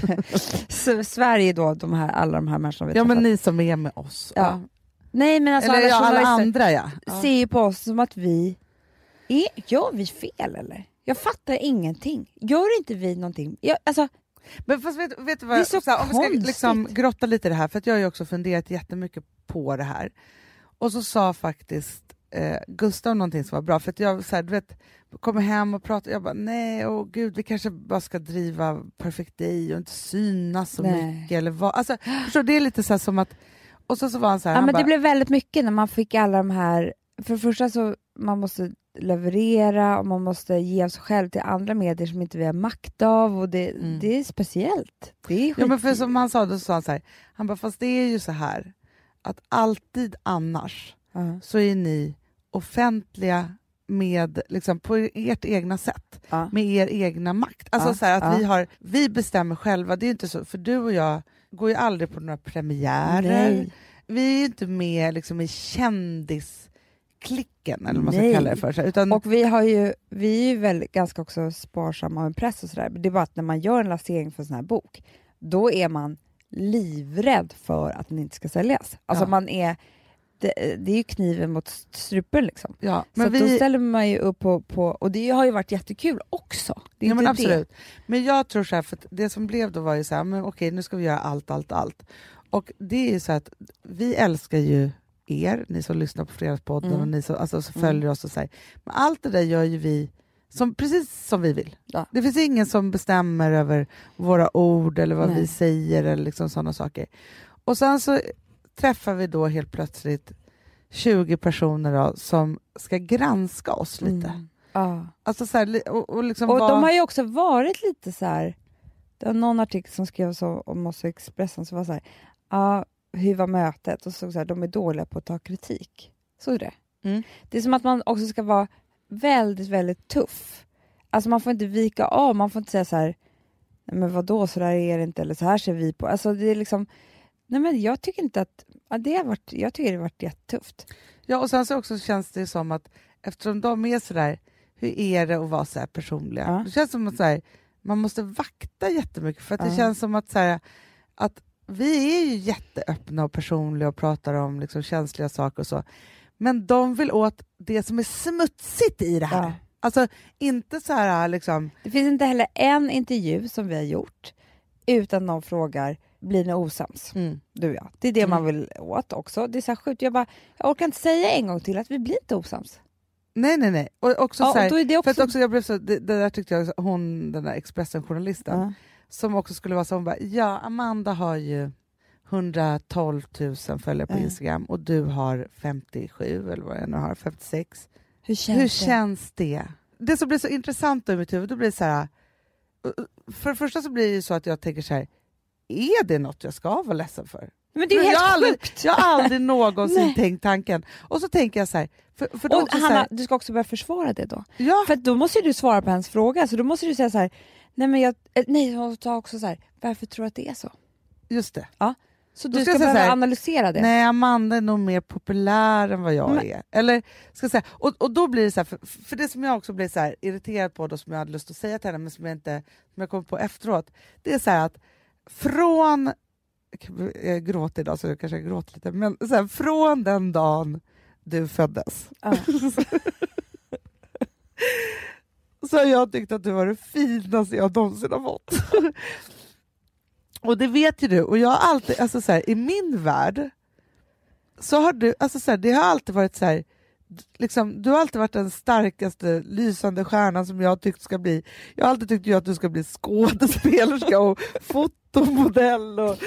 så Sverige då, de här, alla de här människorna vi Ja, träffat. men ni som är med oss. Ja. Nej, men alltså Eller alla, ja, alla journalister andra, ja. Ja. ser ju på oss som att vi är, gör vi fel eller? Jag fattar ingenting. Gör inte vi någonting? Jag, alltså, Men fast vet, vet du vad, Det är så så här, om vi ska konstigt. liksom grotta lite i det här, för att jag har ju också funderat jättemycket på det här. Och så sa faktiskt eh, Gustav någonting som var bra, för att jag så här, du vet, kommer hem och pratar, jag bara nej, åh gud, vi kanske bara ska driva Perfect Day och inte synas så Nej. mycket eller vad. Alltså, förstår, det är lite så här som att, och så, så var han så här, ja, han men bara, det blev väldigt mycket när man fick alla de här, för det första så man måste leverera och man måste ge av sig själv till andra medier som inte vi har makt av och det, Mm. det är speciellt. Det är ja, men skit- för som han sa, då sa han så här, han bara, fast det är ju så här att alltid annars Ja. så är ni offentliga med, liksom, på ert egna sätt, Ja. med er egna makt. Alltså Ja, så här, att ja. vi, har, vi bestämmer själva, det är inte så, för du och jag går ju aldrig på några premiärer. Nej. Vi är ju inte med liksom, i klicken eller vad man ska Nej. kalla det för. Så, utan, Och vi har ju, vi är ju väl ganska också sparsamma med press och sådär. Det är bara att när man gör en lansering för en sån här bok, då är man livrädd för att den inte ska säljas. Alltså Ja. man är, det, det är ju kniven mot strupen liksom. ja, Så men att vi, då ställer man ju upp på, på, och det har ju varit jättekul också. Det är ja, inte men absolut. Det. Men jag tror så här, för att det som blev då var ju så här, men okej, nu ska vi göra allt, allt, allt. Och det är ju så att vi älskar ju er, ni som lyssnar på Fredagspodden Mm. och ni som, alltså, som följer mm. oss och så här. Men allt det där gör ju vi som, precis som vi vill. Ja. Det finns ingen som bestämmer över våra ord eller vad Nej. vi säger eller liksom sådana saker. Och sen så träffar vi då helt plötsligt tjugo personer då, som ska granska oss lite. Mm. Ja. Alltså så här, och, och, liksom Och var... de har ju också varit lite så här. Det var någon artikel som skrev så om oss i Expressen som var så här, ja, hur var mötet? Och så, så här, de är dåliga på att ta kritik. Så är det. Mm. Det är som att man också ska vara väldigt, väldigt tuff. Alltså man får inte vika av, man får inte säga så här, nej men vadå, så där är det inte, eller så här ser vi på. Alltså det är liksom, nej men jag tycker inte att, ja, det har varit, jag tycker det har varit jättetufft. Ja, och sen så också känns det som att eftersom de är sådär, hur är det att vara så här personliga? Ja. Det känns som att så här, man måste vakta jättemycket för att det Ja. känns som att, så här, att vi är ju jätteöppna och personliga och pratar om liksom känsliga saker och så. Men de vill åt det som är smutsigt i det här. Ja. Alltså inte så här liksom... Det finns inte heller en intervju som vi har gjort utan någon frågar, blir ni osams? Mm. Du och jag. Det är det Mm. man vill åt också. Det är så här sjukt. Jag, bara, jag orkar inte säga en gång till att vi blir inte osams. Nej, nej, nej. Och också Ja, så här, och då är det också... för att också jag blev så, det, det där tyckte jag, hon, den där Expressen-journalisten, Ja. som också skulle vara så, hon bara, ja, Amanda har ju hundratolv tusen följare på Ja. Instagram och du har femtiosju eller vad jag nu har, femtiosex. Hur känns Hur det? känns det? Det som blir så intressant då i mitt huvud, då blir det så här, för det första så blir det ju så att jag tänker så här, är det något jag ska vara ledsen för? Men det är ju jag, har helt aldrig, sjukt! jag har aldrig någonsin Nej. tänkt tanken. Och så tänker jag så här, för, för då Och också Hanna, så här, du ska också börja försvara det då. ja, För att då måste ju du svara på hennes fråga. Så då måste du säga så här, nej men jag, eh, nej hon tar också så här, varför tror du att det är så? just det. Så Då du ska ska, jag säga behöva så här, analysera det. Nej, Amanda är nog mer populär än vad jag Men- är. Eller, ska jag säga, och, och då blir det så här, för, för det som jag också blir så här irriterad på, då, som jag hade lust att säga till henne, men som jag inte som jag kom på efteråt, det är så här att från, jag gråter idag så jag kanske jag gråter lite, men så här, från den dagen du föddes Ja. så har jag tyckt att du var det finaste jag någonsin har fått. Och det vet ju du, och jag har alltid, alltså så här, i min värld så har du, alltså så här, det har alltid varit så här, liksom, du har alltid varit den starkaste lysande stjärnan som jag har tyckt ska bli. Jag har alltid tyckt ju att du ska bli skådespelerska och fotomodell och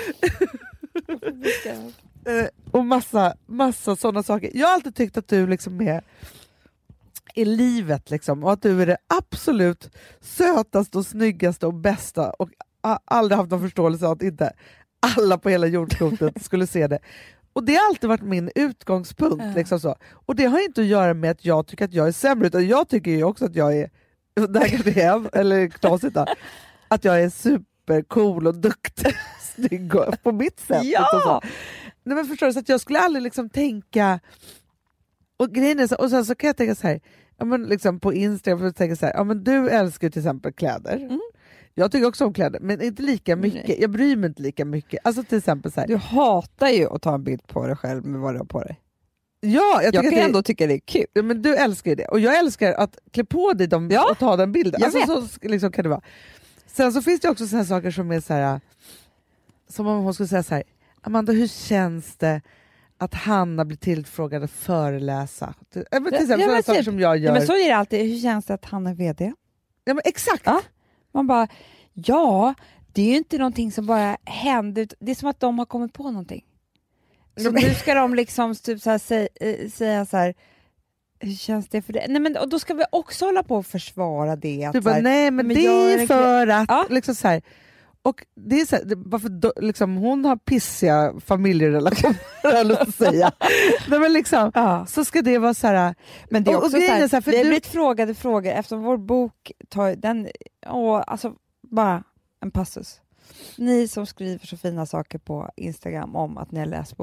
eh, och massa, massa sådana saker. Jag har alltid tyckt att du liksom är i livet liksom, och att du är det absolut sötaste och snyggaste och bästa, och a- aldrig haft någon förståelse av att inte alla på hela jordklotet skulle se det. Och det har alltid varit min utgångspunkt. Ja. Liksom så. Och det har inte att göra med att jag tycker att jag är sämre, utan jag tycker ju också att jag är, det här kanske är, eller knasigt då, att jag är supercool och duktig, snygg och, på mitt sätt. Ja! Och så. Nej, men förstår du, så att jag skulle aldrig liksom tänka, och grejen är så, och sen så kan jag tänka så här, ja, men liksom på Instagram, för att tänka så här, ja, men du älskar till exempel kläder. Mm. Jag tycker också om kläder, men inte lika mycket. Nej. Jag bryr mig inte lika mycket. Alltså till exempel så här, Du hatar ju att ta en bild på dig själv med vad du har på dig. ja, jag, Jag tycker kan att det, ändå tycka det är kul. ja, men du älskar ju det, och jag älskar att klä på dig dem Ja, och ta den bilden. jag Alltså, vet. så liksom kan det vara. Sen så finns det också såna saker som är så här, som om hon skulle säga så här, Amanda, hur känns det att Hanna blir tillfrågad att föreläsa? Ja, men till Ja, exempel ja, sådana men saker typ. som jag gör. Ja, men så är det alltid. Hur känns det att han är vd? Ja, men exakt! Ja. Man bara, ja, det är ju inte någonting som bara händer. Det är som att de har kommit på någonting. Så Ja, men- nu ska de liksom typ så här, säga, eh, säga så här, hur känns det för det? Nej, men, och då ska vi också hålla på och försvara det. Att, Du så bara, här, nej men men det gör är det- för att, Ja. liksom så här. Och det är så här, det, varför då, liksom, hon har pissiga familjerelationer, har jag lust att säga. Nej, men liksom, ja. så ska det vara så här. Men det är Och- och också grejen så här, är så här, för vi har du- blivit frågade frågor eftersom vår bok tar den, åh, alltså bara en passus. Ni som skriver så fina saker på Instagram om att ni har läst boken,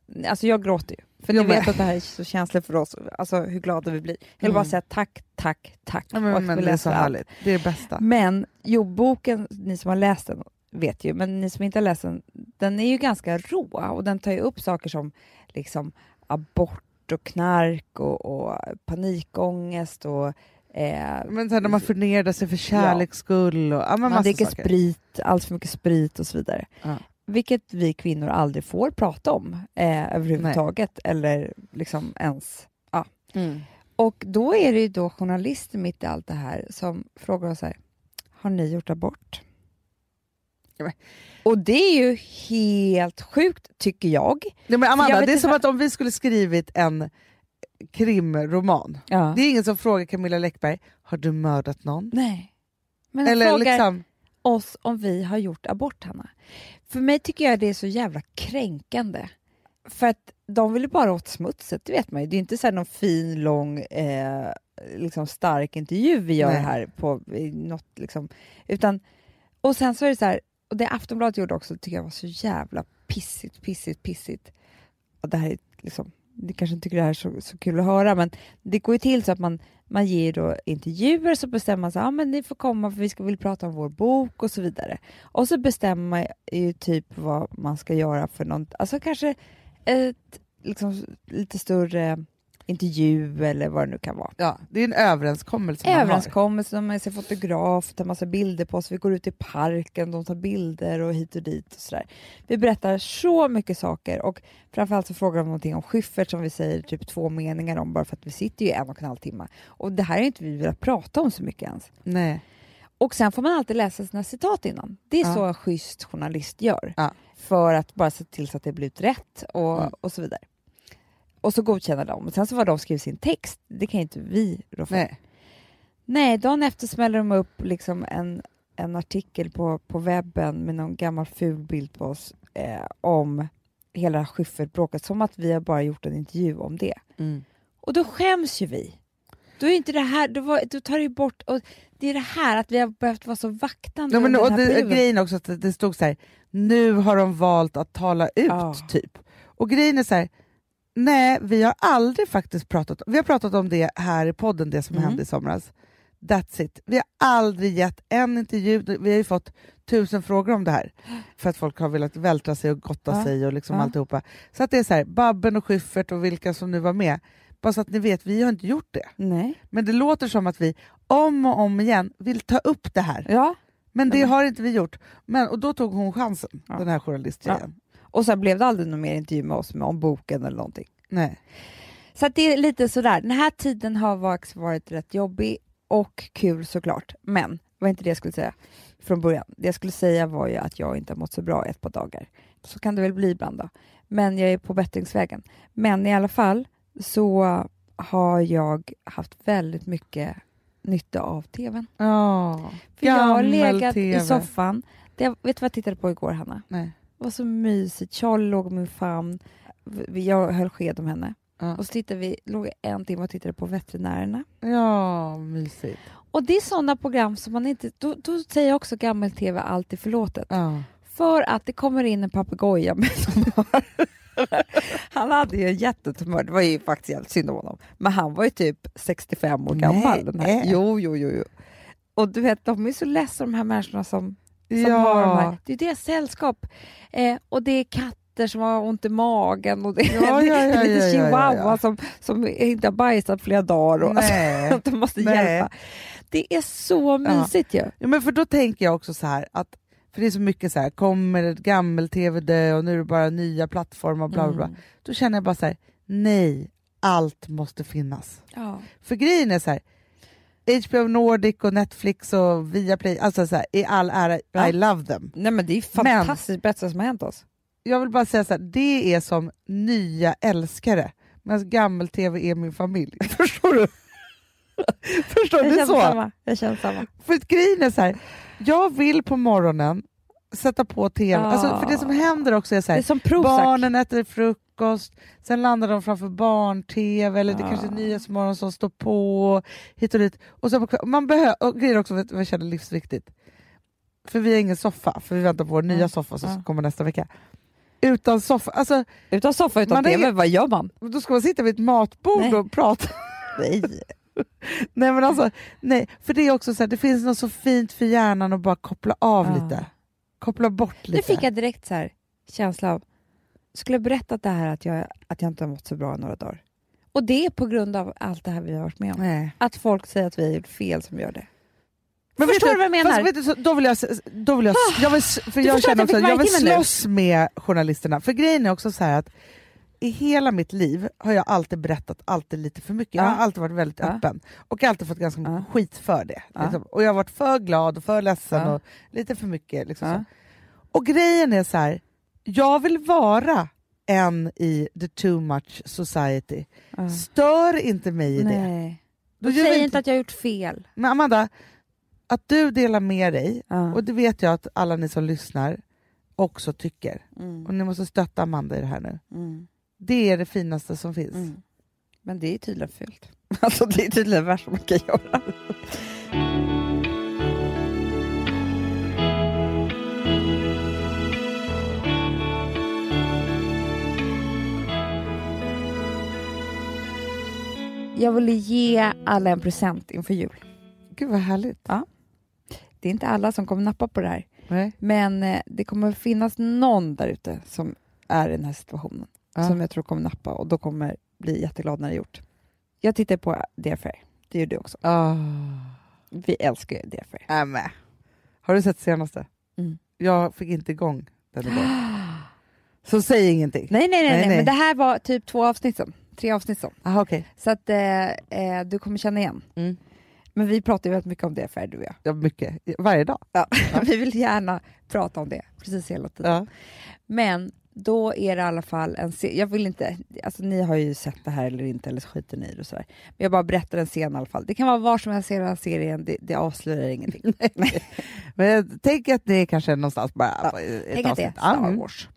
alltså jag gråter ju. För Jo, ni men- vet att det här är så känsligt för oss. Alltså hur glada vi blir. Jag vill bara Mm. säga tack, tack, tack. Ja, och men, att men vi det är läser så allt. härligt. Det är det bästa. Men jo, boken, ni som har läst den vet ju, men ni som inte har läst den, den är ju ganska rå och den tar ju upp saker som liksom abort och knark och, och panikångest och eh, Men sen när man förnedrar sig för kärleks skull och ja, men man massa dricker saker. sprit, allt för mycket sprit och så vidare. Ja. Vilket vi kvinnor aldrig får prata om eh, överhuvudtaget eller liksom ens. Ja. Mm. Och då är det ju då journalister mitt i allt det här som frågar oss så här, har ni gjort abort? Ja, men- Och det är ju helt sjukt, tycker jag. Nej, men jag Amanda, vet det är inte som vad- att om vi skulle skrivit en krimroman. Ja. Det är ingen som frågar Camilla Läckberg, har du mördat någon? Nej. Men Eller frågar liksom, oss om vi har gjort abort, Hanna. För mig tycker jag det är så jävla kränkande. För att de vill ju bara åt smutset, det vet man ju. Det är inte så här någon fin, lång, eh, liksom stark intervju vi gör Nej. här på i något liksom. Utan, och sen så är det så här, och det Aftonbladet gjorde också tycker jag var så jävla pissigt, pissigt, pissigt. Och det här är liksom, ni kanske inte tycker det här är så, så kul att höra, men det går ju till så att man, man ger då intervjuer, så bestämmer man så ja men ni får komma för vi ska vilja prata om vår bok och så vidare. Och så bestämmer man ju typ vad man ska göra för något, alltså kanske ett liksom lite större intervju eller vad det nu kan vara. ja, det är en överenskommelse man Överenskommelse, de med sig fotograf, tar massa bilder på oss, vi går ut i parken, de tar bilder och hit och dit och sådär. Vi berättar så mycket saker och framförallt så frågar de någonting om Schyffert som vi säger typ två meningar om bara för att vi sitter ju en och en halv timme. Och det här är inte vi velat prata om så mycket ens. har. Nej. Och sen får man alltid läsa sina citat innan. Det är Ja. så en schysst journalist gör. Ja. För att bara se till så att det blir rätt och, Mm. och så vidare. Och så godkänner de. Och sen så var de skriver sin text. Det kan ju inte vi rå för. Nej. Nej, dagen efter smäller de upp liksom en, en artikel på, på webben med någon gammal ful bild på oss eh, om hela Schyffertbråket. Som att vi har bara gjort en intervju om det. Mm. Och då skäms ju vi. Då är inte det här, då, var, då tar det ju bort, och det är det här att vi har behövt vara så vaktande. Ja, men, under och den här det, perioden. grejen också att det, det stod så här, nu har de valt att tala ut Ja. typ. Och grejen är så här, nej vi har aldrig faktiskt pratat, vi har pratat om det här i podden, det som Mm. hände i somras. That's it. Vi har aldrig gett en intervju, vi har ju fått tusen frågor om det här. För att folk har velat vältra sig och gotta Ja. sig och liksom Ja. alltihopa. Så att det är så här, Babben och Schyffert och vilka som nu var med. Bara så att ni vet, vi har inte gjort det. Nej. Men det låter som att vi om och om igen vill ta upp det här. Ja. Men det Men- har inte vi gjort. Men, och då tog hon chansen, Ja. den här journalisttjejen. Och sen blev det aldrig någon mer intervju med oss med om boken eller någonting. Nej. Så att det är lite sådär. Den här tiden har varit, varit rätt jobbig och kul såklart. Men det var inte det jag skulle säga från början. Det jag skulle säga var ju att jag inte har mått så bra ett par dagar. Så kan det väl bli ibland då. Men jag är på bättringsvägen. Men i alla fall så har jag haft väldigt mycket nytta av tvn. Ja, För jag har gammel legat T V. i soffan. Det, vet du vad jag tittade på igår, Hanna? Nej. Det var så mysigt. Charlie låg i min famn. Jag höll sked om henne. Ja. Och så tittade vi, låg en timme och tittade på Veterinärerna. Ja, mysigt. Och det är sådana program som man inte... Då, då säger jag också gammel-tv alltid förlåtet. Ja. För att det kommer in en papegoja med tumör. Han hade ju en jättetumör. Det var ju faktiskt jävligt synd om honom. Men han var ju typ sextiofem år gammal. Den här. Nej. Jo, jo, jo, jo. Och du vet, de är så ledsna de här människorna som, som Ja. har de här. Det är deras sällskap. Eh, och det är katter som har ont i magen. Och det är Ja, ja, ja, lite ja, ja, chihuahua ja, ja. Som, som inte har bajsat flera dagar. Och, Nej. alltså, de måste Nej. hjälpa. Det är så mysigt ju. Ja, men för då tänker jag också så här att för det är så mycket så här, kommer ett gammel-tv dö och nu är det bara nya plattformar och bla bla bla. Mm. Då känner jag bara så här, nej, allt måste finnas. Ja. För grejen är så här, H B O Nordic och Netflix och Viaplay, alltså så här, i all ära, Ja. I love them. Nej, men det är fantastiskt bästa som har hänt oss. Jag vill bara säga så här, det är som nya älskare, medan gammel-tv är min familj. Förstår du? Förstår Jag du känner så? samma. Jag känner samma. För att grejen är så här, jag vill på morgonen sätta på tv, Ja. alltså, för det som händer också är så Det är här, som Prozac. barnen äter frukost, sen landar de framför barn-tv eller det Ja. kanske är Nyhetsmorgon som står på hit och dit. Och så på kväll, man behöver, och grejer också vad jag känner livsviktigt. För vi har ingen soffa, för vi väntar på vår nya Ja. soffa som Ja. ska komma nästa vecka. Utan soffa. Alltså, utan soffa, utan T V, är... vad gör man? Då ska man sitta vid ett matbord nej. och prata. Nej. nej men alltså, nej. För det är också så här, det finns något så fint för hjärnan att bara koppla av ja. lite. Koppla bort lite. Nu fick jag direkt så här känsla av, skulle jag berätta det här att jag, att jag inte har mått så bra i några dagar. Och det är på grund av allt det här vi har varit med om. Nej. Att folk säger att vi har gjort fel som gör det. Men förstår du vad jag menar? Fast, vet du, så, då vill jag, då vill jag, oh, jag vill, för jag känner också jag, jag vill slåss nu. med journalisterna. För grejen är också så här att i hela mitt liv har jag alltid berättat alltid lite för mycket. Ja. Jag har alltid varit väldigt ja. öppen. Och alltid fått ganska mycket ja. skit för det. Ja. Liksom. Och jag har varit för glad och för ledsen ja. och lite för mycket. Liksom ja. så. Och grejen är så här, jag vill vara en i the too much society. Ja. Stör inte mig i Nej. det. Säg inte, inte att jag har gjort fel. Men Amanda, att du delar med dig, ja. och det vet jag att alla ni som lyssnar också tycker. Mm. Och ni måste stötta Amanda i det här nu. Mm. Det är det finaste som finns. Mm. Men det är tydligen fult. Alltså det är tydligen värst som man kan göra. Jag ville ge alla en present inför jul. Gud vad härligt. Ja. Det är inte alla som kommer nappa på det här. Nej. Men eh, det kommer finnas någon där ute som är i den här situationen. Ja. Som jag tror kommer nappa. Och då kommer bli jätteglad när det är gjort. Jag tittar på D F R. Det gör du också. Oh. Vi älskar ju D F R. Äh, med. Har du sett senaste? Mm. Jag fick inte igång den igår. Så säg ingenting. Nej, nej, nej, nej, nej. Men det här var typ två avsnitt som. Tre avsnitt som. Aha, okay. Så att eh, eh, du kommer känna igen. Mm. Men vi pratar ju väldigt mycket om det för du och jag. Ja, mycket. Varje dag. Ja. Ja. Vi vill gärna prata om det precis hela tiden. Ja. Men då är det i alla fall en scen. Jag vill inte, alltså ni har ju sett det här eller inte, eller skiter ni i det och sådär. Men jag bara berättar en scen i alla fall. Det kan vara var som helst i den här serien, det, det avslöjar ingenting. Nej. Men jag tänker att det är kanske någonstans bara ja. ett tänk att det är Star Wars.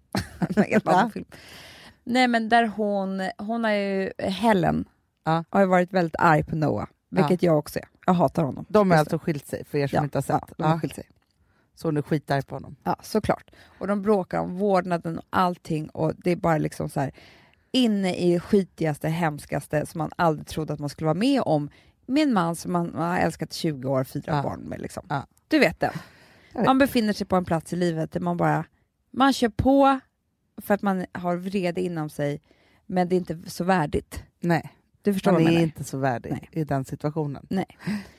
ja. film. Nej, men där hon, hon är ju, Helen ja. har ju varit väldigt arg på Noah. Vilket ja. jag också är. Jag hatar honom. De har alltså skilt sig, för er som ja. inte har sett. Ja, de har skilt sig. Så hon är skitarg på honom. Ja, såklart. Och de bråkar om vårdnaden och allting. Och det är bara liksom så här inne i skitigaste, hemskaste som man aldrig trodde att man skulle vara med om. Med en man som man, man har älskat tjugo år, fyra ja. barn med. Liksom. Ja. Du vet det. Vet. Man befinner sig på en plats i livet där man bara man kör på för att man har vrede inom sig. Men det är inte så värdigt. Nej. Du förstår man vad är inte så värdig Nej. i den situationen. Nej.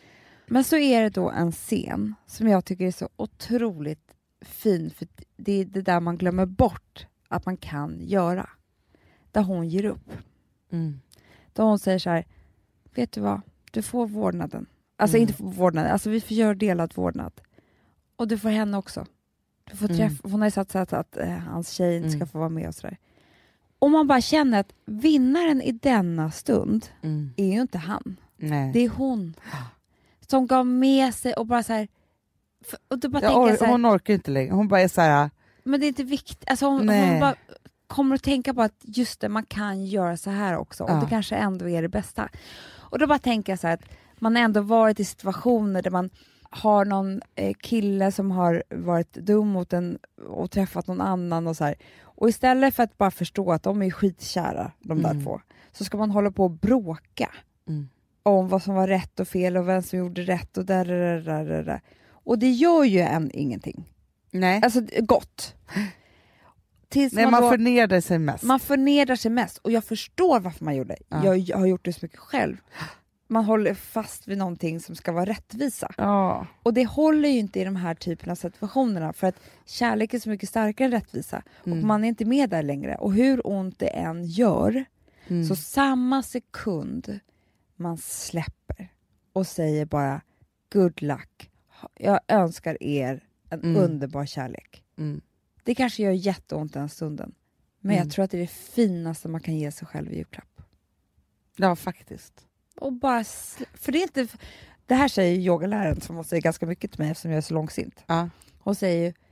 Men så är det då en scen som jag tycker är så otroligt fin. För det är det där man glömmer bort att man kan göra. Där hon ger upp. Mm. Där hon säger så här, vet du vad? Du får vårdnaden. Alltså mm. inte får vårdnaden, alltså vi får göra delad vårdnad. Och du får henne också. Du får träffa, mm. Hon har ju satt så att, att äh, hans tjej inte ska mm. få vara med och sådär. Och man bara känner att vinnaren i denna stund mm. är ju inte han. Nej. Det är hon. Som gav med sig och bara så här. Och då bara ja, or- jag så här, hon orkar inte längre. Hon bara är så här. Men det är inte viktigt. Alltså hon, hon bara kommer att tänka på att just det, man kan göra så här också. Ja. Och det kanske ändå är det bästa. Och då bara tänker jag så här att man ändå varit i situationer där man har någon eh, kille som har varit dum mot en och träffat någon annan och så här. Och istället för att bara förstå att de är skitkära, de där mm. två, så ska man hålla på och bråka mm. om vad som var rätt och fel och vem som gjorde rätt och där, där, där, där, där. Och det gör ju en ingenting. Nej. Alltså gott. Tills Nej, man, man då, förnedrar sig mest. Man förnedrar sig mest. Och jag förstår varför man gjorde det. Ja. Jag, jag har gjort det så mycket själv. Man håller fast vid någonting som ska vara rättvisa. Ja. Och det håller ju inte i de här typerna av situationerna. För att kärlek är så mycket starkare än rättvisa. Mm. Och man är inte med där längre. Och hur ont det än gör. Mm. Så samma sekund man släpper. Och säger bara good luck. Jag önskar er en mm. underbar kärlek. Mm. Det kanske gör jätteont den stunden. Men mm. jag tror att det är det finaste man kan ge sig själv i julklapp. Ja, faktiskt. Och bara sl- för det är inte... Det här säger yogaläraren som säger ganska mycket till mig eftersom jag är så långsint. Ja. Hon säger ju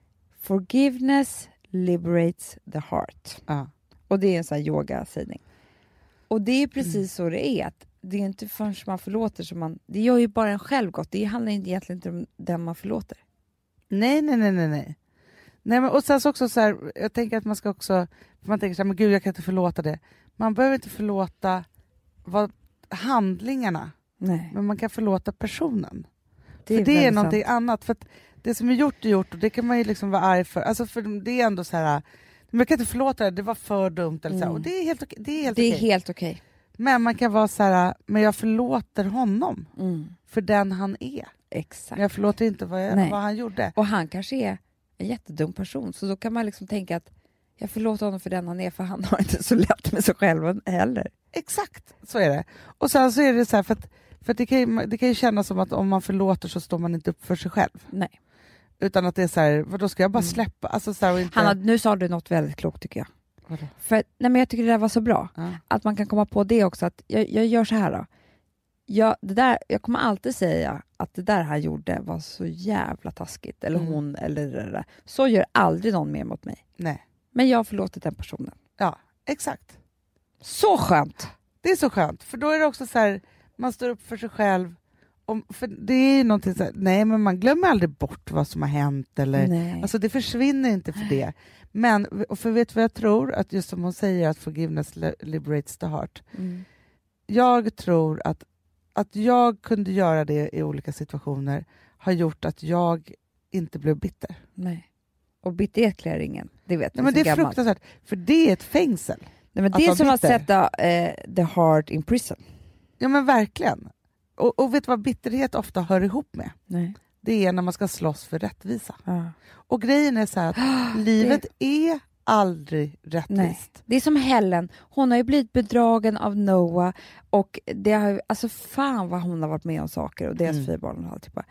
forgiveness liberates the heart. Ja. Och det är en sån här yogasägning. Och det är precis mm. så det är. Att det är inte förrän man förlåter som man... Det gör ju bara en själv gott. Det handlar egentligen inte om den man förlåter. Nej, nej, nej, nej, nej. Nej, men och sen så också så här, jag tänker att man ska också, man tänker så här, men gud jag kan inte förlåta det. Man behöver inte förlåta vad, handlingarna, Nej. men man kan förlåta personen. Det är för det är någonting sant. annat. För att det som är gjort är gjort och det kan man ju liksom vara arg för. Alltså för det är ändå så här, man kan inte förlåta det, det var för dumt eller så här. Mm. Och det är helt okej. Det är helt Det är okej. helt okej. Men man kan vara så här, men jag förlåter honom Mm. för den han är. Exakt. Men jag förlåter inte vad, jag, Nej. vad han gjorde. Och han kanske är en jättedum person, så då kan man liksom tänka att jag förlåter honom för den han är, för han har inte så lätt med sig själv heller. Exakt, så är det. Och sen så är det så här, för att, för att det, kan ju, det kan ju kännas som att om man förlåter så står man inte upp för sig själv. Nej. Utan att det är så här, vad då ska jag bara Mm. släppa? Alltså så här, och inte... Hanna, nu sa du något väldigt klokt tycker jag. Vadå? För, nej, men jag tycker det där var så bra. Ja. Att man kan komma på det också. Att jag, jag gör så här då. Jag, det där, jag kommer alltid säga att det där han gjorde var så jävla taskigt. Eller Mm. hon, eller det där. Så gör aldrig någon mer mot mig. Nej, Men jag har förlåtit den personen. ja, exakt. Så skönt! Det är så skönt, för då är det också så här, man står upp för sig själv. Om, för det är ju någonting så här, nej men man glömmer aldrig bort vad som har hänt. Eller, Nej. alltså det försvinner inte för det. Men, och för vet du vad jag tror? Att just som hon säger att forgiveness liberates the heart. Mm. Jag tror att, att jag kunde göra det i olika situationer har gjort att jag inte blev bitter. Nej. Och bitterhet klär ingen. Det vet Nej, man men det så är gammalt. fruktansvärt, för det är ett fängsel. Nej, men att det är vara som att bitter. sätta eh, the heart in prison. Ja men verkligen. Och, och vet du vad bitterhet ofta hör ihop med? Nej. Det är när man ska slåss för rättvisa. Ja. Och grejen är så här att livet är aldrig rättvist. Nej. Det är som Helen. Hon har ju blivit bedragen av Noah och det har ju, alltså fan vad hon har varit med om saker och deras Mm. fyra barn och alltihopa.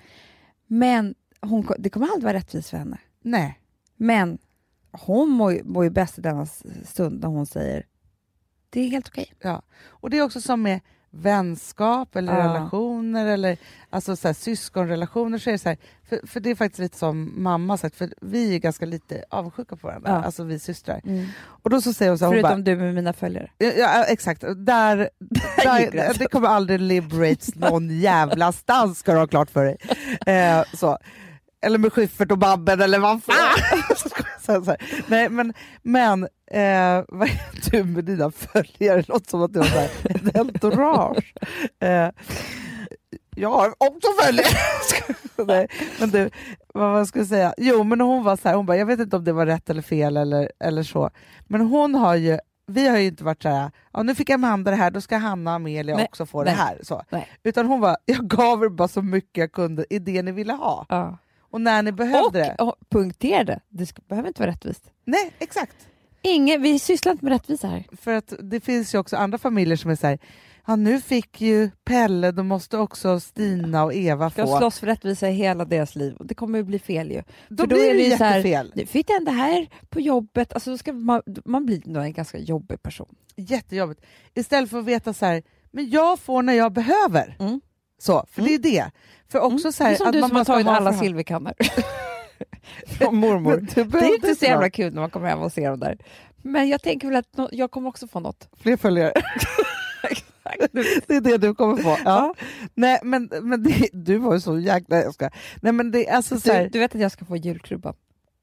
Men hon, det kommer aldrig vara rättvist för henne. Nej. Men hon mår ju, mår ju bäst i denna stund när hon säger det är helt okej. Ja. Och det är också som med vänskap eller Ja. relationer eller alltså så här, syskonrelationer. Så är det, så här, för, för det är faktiskt lite som mamma sagt, för vi är ganska lite avundsjuka på varandra, Ja. alltså vi systrar. Mm. Och då så säger hon så här, hon Förutom bara, du med mina följare. ja, ja exakt, där, gick där gränsen. det kommer aldrig liberates någon jävla stans, ska du ha klart för dig. Eh, så. Eller med Schyffert och Babben eller vad fan. Så ska jag säga så här. Nej men, men eh, vad är du med dina följare? Det låter som att du har så här, ett entourage. Eh, jag har också följare. Nej, men du, vad vad ska jag säga? Jo men hon var så här, hon bara, jag vet inte om det var rätt eller fel eller, eller så. Men hon har ju, vi har ju inte varit så här, ja, nu fick Amanda det här, då ska Hanna och Amelia Nej, också få nej, det här. Så. nej. Utan hon var, jag gav er bara så mycket jag kunde i det ni ville ha. Ja. Och när ni behövde det. Och, och punkterade, det ska, behöver inte vara rättvist. Nej, exakt. Ingen, vi sysslar inte med rättvisa här. För att det finns ju också andra familjer som är så här, ja nu fick ju Pelle, då måste också Stina och Eva Ska få. slåss för rättvisa i hela deras liv. Och det kommer ju bli fel ju. Då För blir det är ju ju så här, jättefel. nu fick den det här på jobbet. Alltså då ska man, man blir nog en ganska jobbig person. Jättejobbigt. Istället för att veta så här, men jag får när jag behöver. Mm. Så, för Mm. det är det. För också så här, Det är som att du man som har måste tagit ha alla för- silverkannor. Från mormor. Men du Det behövde är inte så jävla något. kul när man kommer hem och ser dem där. Men jag tänker väl att no- jag kommer också få något. Fler följare. Det är det du kommer få. Ja. Nej men, men det, du var ju så jäkla... Jag ska. Nej men det är alltså så Du, här, du vet att jag ska få julklubban.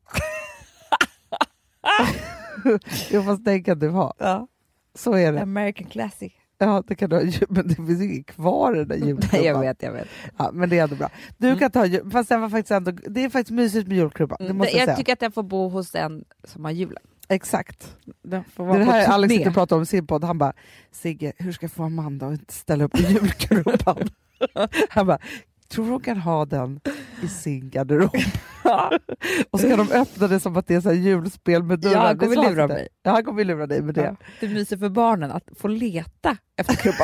jag fast den kan du ha. Ja. Så är det. American Classic. Ja, det kan du ha. Men det finns inget kvar i den där julklubban. Nej, jag vet, jag vet. Ja, men det är ändå bra. Du Mm. kan ta jul, fast den var faktiskt ändå, det är faktiskt mysigt med julklubban. Det Mm, måste jag jag säga. tycker att jag får bo hos en som har julen. Exakt. Den får Det vara är det på här turné. Alex sitter och pratar om i sin podd. Han bara, Sigge, hur ska jag få Amanda att inte ställa upp i julklubban? Han bara, tror hon kan ha den i sin garderob? Och så kan de öppna det som att det är så här julspel med dörrar. Ja, han Det är kommer så han lura sitter. mig. Ja, han kommer lura dig med det. Ja. Det är mysigt för barnen att få leta efter klubban.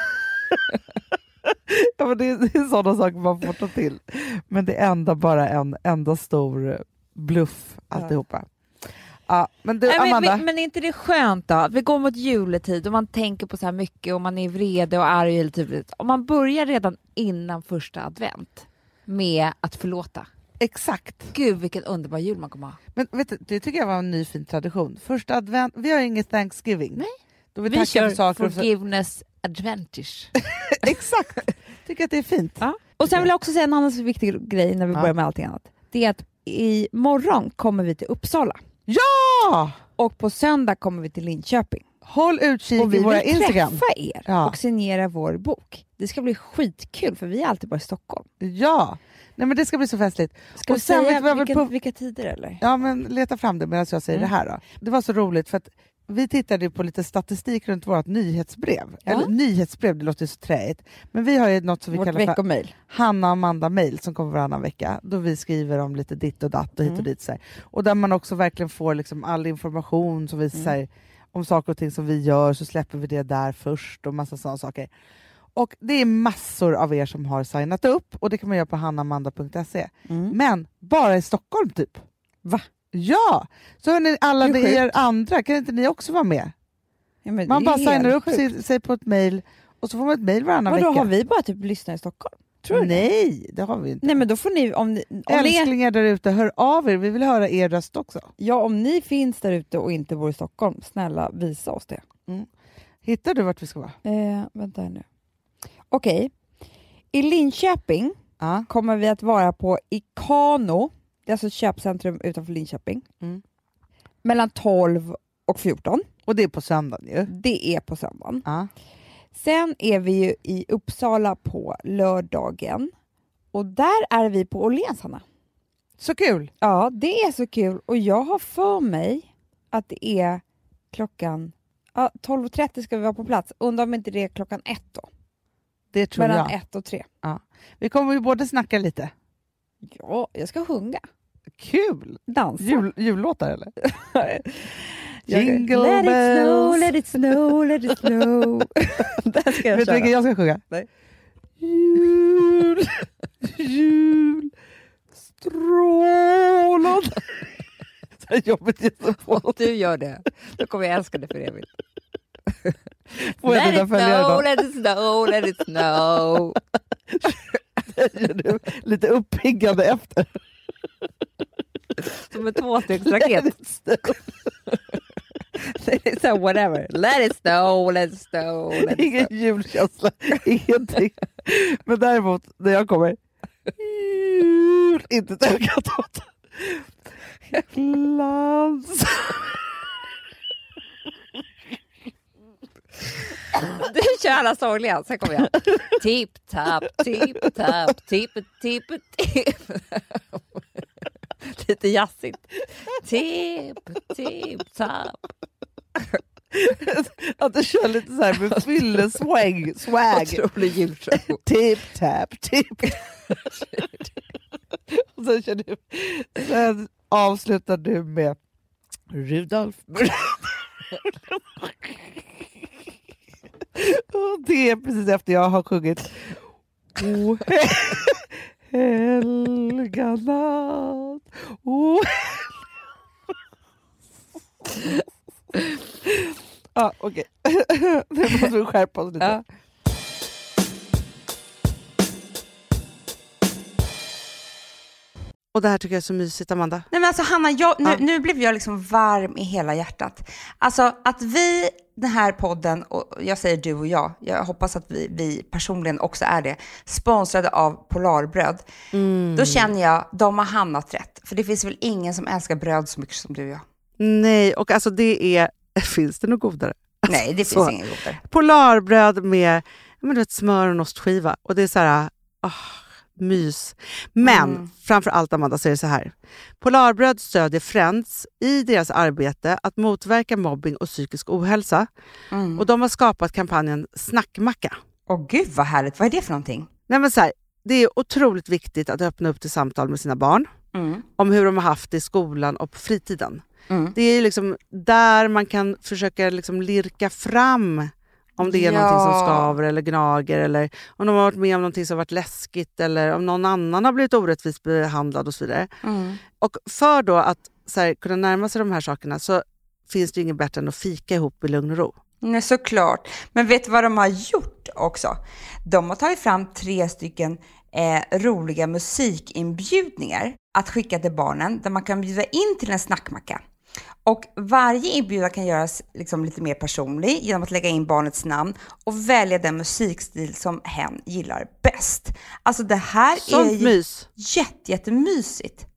Ja, men det, är, det är sådana saker man får ta till. Men det är ändå bara en enda stor bluff alltihopa. Ja, men du Nej, men, Amanda. men, men är inte det skönt då? Att vi går mot juletid och man tänker på så här mycket och man är vrede och arg hela tiden. Om man börjar redan innan första advent med att förlåta. Exakt. Gud vilken underbar jul man kommer ha. Men vet du, det tycker jag var en ny fin tradition. Första advent, vi har inget Thanksgiving. Nej. Då vi, Vi tackar kör för saker och för... forgiveness advantage. Exakt. Tycker att det är fint. Ja. Och sen vill jag också säga en annan så viktig grej när vi Ja. börjar med allting annat. Det är att i morgon kommer vi till Uppsala. Ja! Och på söndag kommer vi till Linköping. Håll utkik och vi i våra vill Instagram. träffa er ja. och signera vår bok. Det ska bli skitkul för vi är alltid bara i Stockholm. Ja, nej men det ska bli så festligt. Ska och du säga vi vilka, på... vilka tider eller? Ja, men leta fram det medan jag säger mm. det här då. Det var så roligt för att vi tittade på lite statistik runt vårt nyhetsbrev. Ja. Eller nyhetsbrev, det låter så träigt. Men vi har ju något som vi vårt kallar veckomail. för Hanna och Amanda mail som kommer varannan vecka. Då vi skriver om lite ditt och datt och hit och mm. dit. Så här. Och där man också verkligen får liksom all information som vi mm. säger om saker och ting som vi gör, så släpper vi det där först och massa sådana saker. Och det är massor av er som har signat upp och det kan man göra på hanna amanda punkt se. Mm. Men bara i Stockholm typ. Va? Ja! Så hörni, alla ni er andra, kan inte ni också vara med? Ja, men man bara signar upp sig, sig på ett mejl och så får man ett mejl varannan vecka. Och då har vi bara typ lyssnat i Stockholm? Tror du Nej, det har vi inte. Nej, men då får ni... Om ni om älsklingar där ute, hör av er. Vi vill höra er röst också. Ja, om ni finns där ute och inte bor i Stockholm, snälla visa oss det. Mm. Hittar du vart vi ska vara? Eh, vänta här nu. Okej. Okay. I Linköping ah. kommer vi att vara på Ikano. Det är alltså ett köpcentrum utanför Linköping. Mm. Mellan tolv och fjorton. Och det är på söndagen ju. Det är på söndagen. Ah. Sen är vi ju i Uppsala på lördagen. Och där är vi på Åhléns, Hanna. Så kul! Ja, det är så kul. Och jag har för mig att det är klockan... Ja, tolv och trettio ska vi vara på plats. Undrar om inte det är klockan ett då. Det tror Mellan jag. ett och tre. Ja. Vi kommer ju både snacka lite. Ja, jag ska sjunga. Kul! Dansa. Jul, jullåtar eller? Jingle let bells. Let it snow, let it snow, let it snow. Där ska jag Vet du vilken jag ska sjunga? Nej. Jul, jul, strålande. Så jobbigt jättepå. Du gör det. Då kommer jag älska det för evigt. Let it snow, let it snow, let it snow. Det gör du lite uppiggande efter. Som en tvåstegsraket. Det är så whatever. Let it snow, let it snow. Let it Ingen snow. julkänsla, ingenting. Men däremot, när jag kommer jul, inte ett ögat åt. Glans. Du kör alla sångliga, sen kommer jag. Tip, tap, tip, tap, tip, tip, tip. Lite jazzigt. Tip, tip, tap. Att du kör lite så här med fylleswag. Swag. Otrolig julshow. Tip, tap, tip. Och sen kör du. Sen avslutar du med Rudolf. Och det är precis efter jag har sjungit O helga natt. O Ja, okej. Nu måste vi skärpa oss lite. Ja. Och det här tycker jag är så mysigt, Amanda. Nej men alltså Hanna, jag, nu, Ja. nu blev jag liksom varm i hela hjärtat. Alltså att vi, den här podden, och jag säger du och jag, jag hoppas att vi, vi personligen också är det, sponsrade av Polarbröd. Mm. Då känner jag, de har hamnat rätt. För det finns väl ingen som älskar bröd så mycket som du och jag. Nej, och alltså det är... Finns det något godare? Nej, det finns så. ingen godare. Polarbröd med men du vet, smör och en ostskiva. Och det är så här... Oh, mys. Men Mm. framför allt, Amanda, så är det så här. Polarbröd stödjer Friends i deras arbete att motverka mobbing och psykisk ohälsa. Mm. Och de har skapat kampanjen Snackmacka. Åh gud vad härligt, vad är det för någonting? Nej, men så här, det är otroligt viktigt att öppna upp till samtal med sina barn Mm. om hur de har haft det i skolan och på fritiden. Mm. Det är ju liksom där man kan försöka liksom lirka fram om det är Ja. någonting som skaver eller gnager, eller om de har varit med om någonting som varit läskigt, eller om någon annan har blivit orättvist behandlad och så vidare. Mm. Och för då att så här, kunna närma sig de här sakerna så finns det ju inget bättre än att fika ihop i lugn och ro. Nej, såklart. Men vet du vad de har gjort också? De har tagit fram tre stycken eh, roliga musikinbjudningar att skicka till barnen där man kan bjuda in till en snackmacka. Och varje inbjudan kan göras liksom lite mer personlig genom att lägga in barnets namn och välja den musikstil som hen gillar bäst. Alltså det här Sånt är ju mys. jätte, jättemysigt.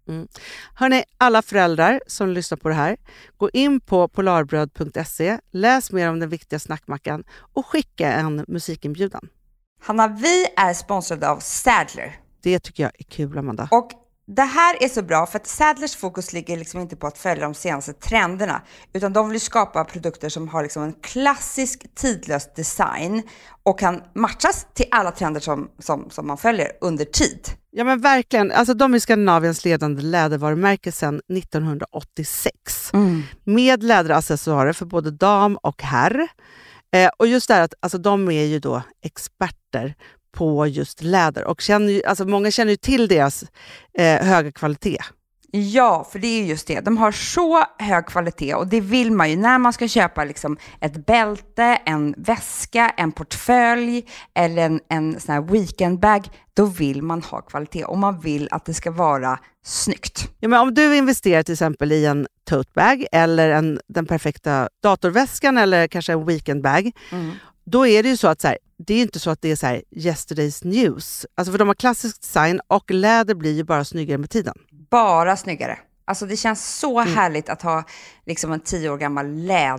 Mm. Hörrni, alla föräldrar som lyssnar på det här, gå in på polarbröd punkt se, läs mer om den viktiga snackmackan och skicka en musikinbjudan. Hanna, vi är sponsrade av Sadler. Det tycker jag är kul, Amanda. Och det här är så bra för att Sadlers fokus ligger liksom inte på att följa de senaste trenderna, utan de vill skapa produkter som har liksom en klassisk tidlös design och kan matchas till alla trender som, som, som man följer under tid. Ja men verkligen, alltså de är Skandinaviens ledande lädervarumärke sedan nittonhundraåttiosex. Mm. Med läderaccessoarer för både dam och herr. Eh, och just det här att alltså, de är ju då experter på just läder och känner ju, alltså många känner ju till deras eh, höga kvalitet. Ja, för det är just det. De har så hög kvalitet och det vill man ju när man ska köpa liksom ett bälte, en väska, en portfölj eller en, en sån här weekendbag. Då vill man ha kvalitet och man vill att det ska vara snyggt. Ja, men om du investerar till exempel i en tote bag eller en, den perfekta datorväskan eller kanske en weekendbag, mm. då är det ju så att så här, det är inte så att det är så här yesterday's news. Alltså för de har klassisk design och läder blir ju bara snyggare med tiden. Bara snyggare. Alltså det känns så mm. härligt att ha liksom en tio år gammal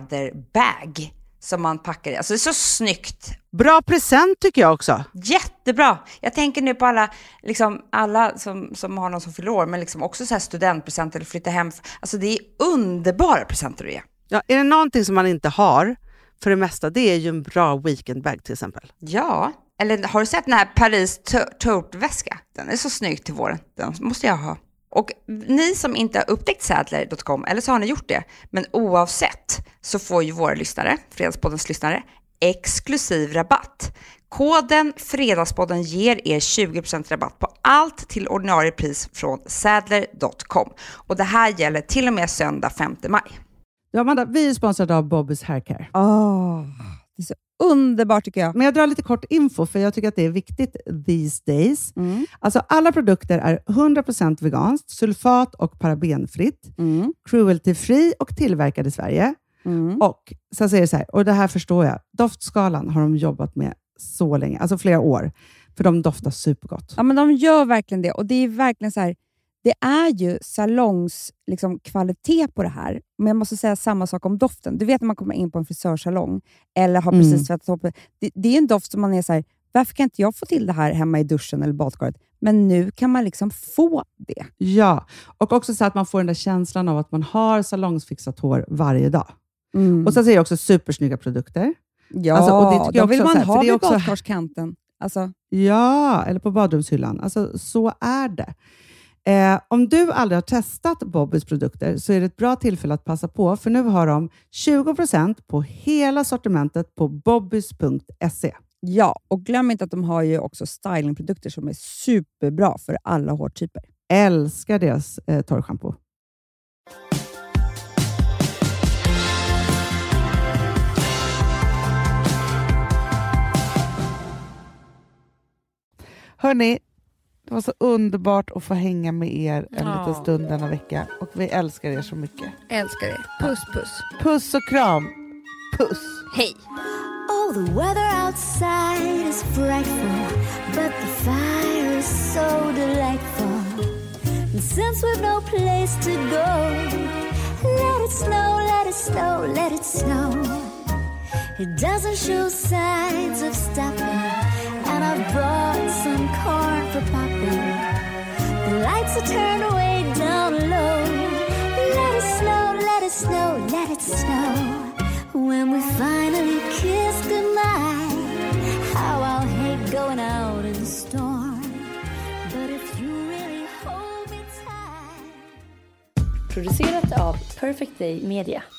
läderbag som man packar i. Alltså det är så snyggt. Bra present tycker jag också. Jättebra. Jag tänker nu på alla, liksom, alla som, som har någon som fyller år, men liksom också så här studentpresent eller flytta hem. Alltså det är underbara presenter att ge. Ja, är det någonting som man inte har för det mesta, det är ju en bra weekendbag till exempel. Ja, eller har du sett den här Paris tote-väska? Den är så snygg till våren. Den måste jag ha. Och ni som inte har upptäckt Sadler punkt com, eller så har ni gjort det, men oavsett så får ju våra lyssnare, Fredagspoddens lyssnare, exklusiv rabatt. Koden Fredagspodden ger er tjugo procent rabatt på allt till ordinarie pris från Sadler punkt com. Och det här gäller till och med söndag femte maj. Ja, Amanda, vi är sponsrade av Bobbys Haircare. Åh, det är så underbart tycker jag. Men jag drar lite kort info för jag tycker att det är viktigt these days. Mm. Alltså alla produkter är hundra procent veganskt, sulfat och parabenfritt, mm. cruelty-free och tillverkad i Sverige. Mm. Och så säger det så här, och det här förstår jag, doftskalan har de jobbat med så länge, alltså flera år, för de doftar supergott. Ja, men de gör verkligen det och det är verkligen så här, det är ju salongs liksom, kvalitet på det här. Men jag måste säga samma sak om doften. Du vet när man kommer in på en frisörsalong eller har precis tvättat mm. upp. Det, det är en doft som man är så här, varför kan inte jag få till det här hemma i duschen eller badkaret? Men nu kan man liksom få det. Ja, och också så att man får den där känslan av att man har salongsfixat hår varje dag. Mm. Och så är det också supersnygga produkter. Ja, alltså, och det tycker då vill man här, ha vid också... badkarskanten. Alltså. Ja, eller på badrumshyllan. Alltså, så är det. Eh, om du aldrig har testat Bobbys produkter så är det ett bra tillfälle att passa på, för nu har de tjugo procent på hela sortimentet på bobbys punkt se. Ja, och glöm inte att de har ju också stylingprodukter som är superbra för alla hårtyper. Älskar deras eh, torrschampo. Hörrni, det var så underbart att få hänga med er en ja. liten stund denna vecka. Och vi älskar er så mycket. Älskar er. Puss, puss. Puss och kram. Puss. Hej. Oh, the weather outside is frightful, but the fire is so delightful. And since we've no place to go, let it snow, let it snow, let it snow. It doesn't show signs of stopping, and I've brought some corn for popping. The lights are turned way down low. Let it snow, let it snow, let it snow. When we finally kiss goodnight, how I'll hate going out in the storm. But if you really hold me tight. Producerat av Perfect Day Media.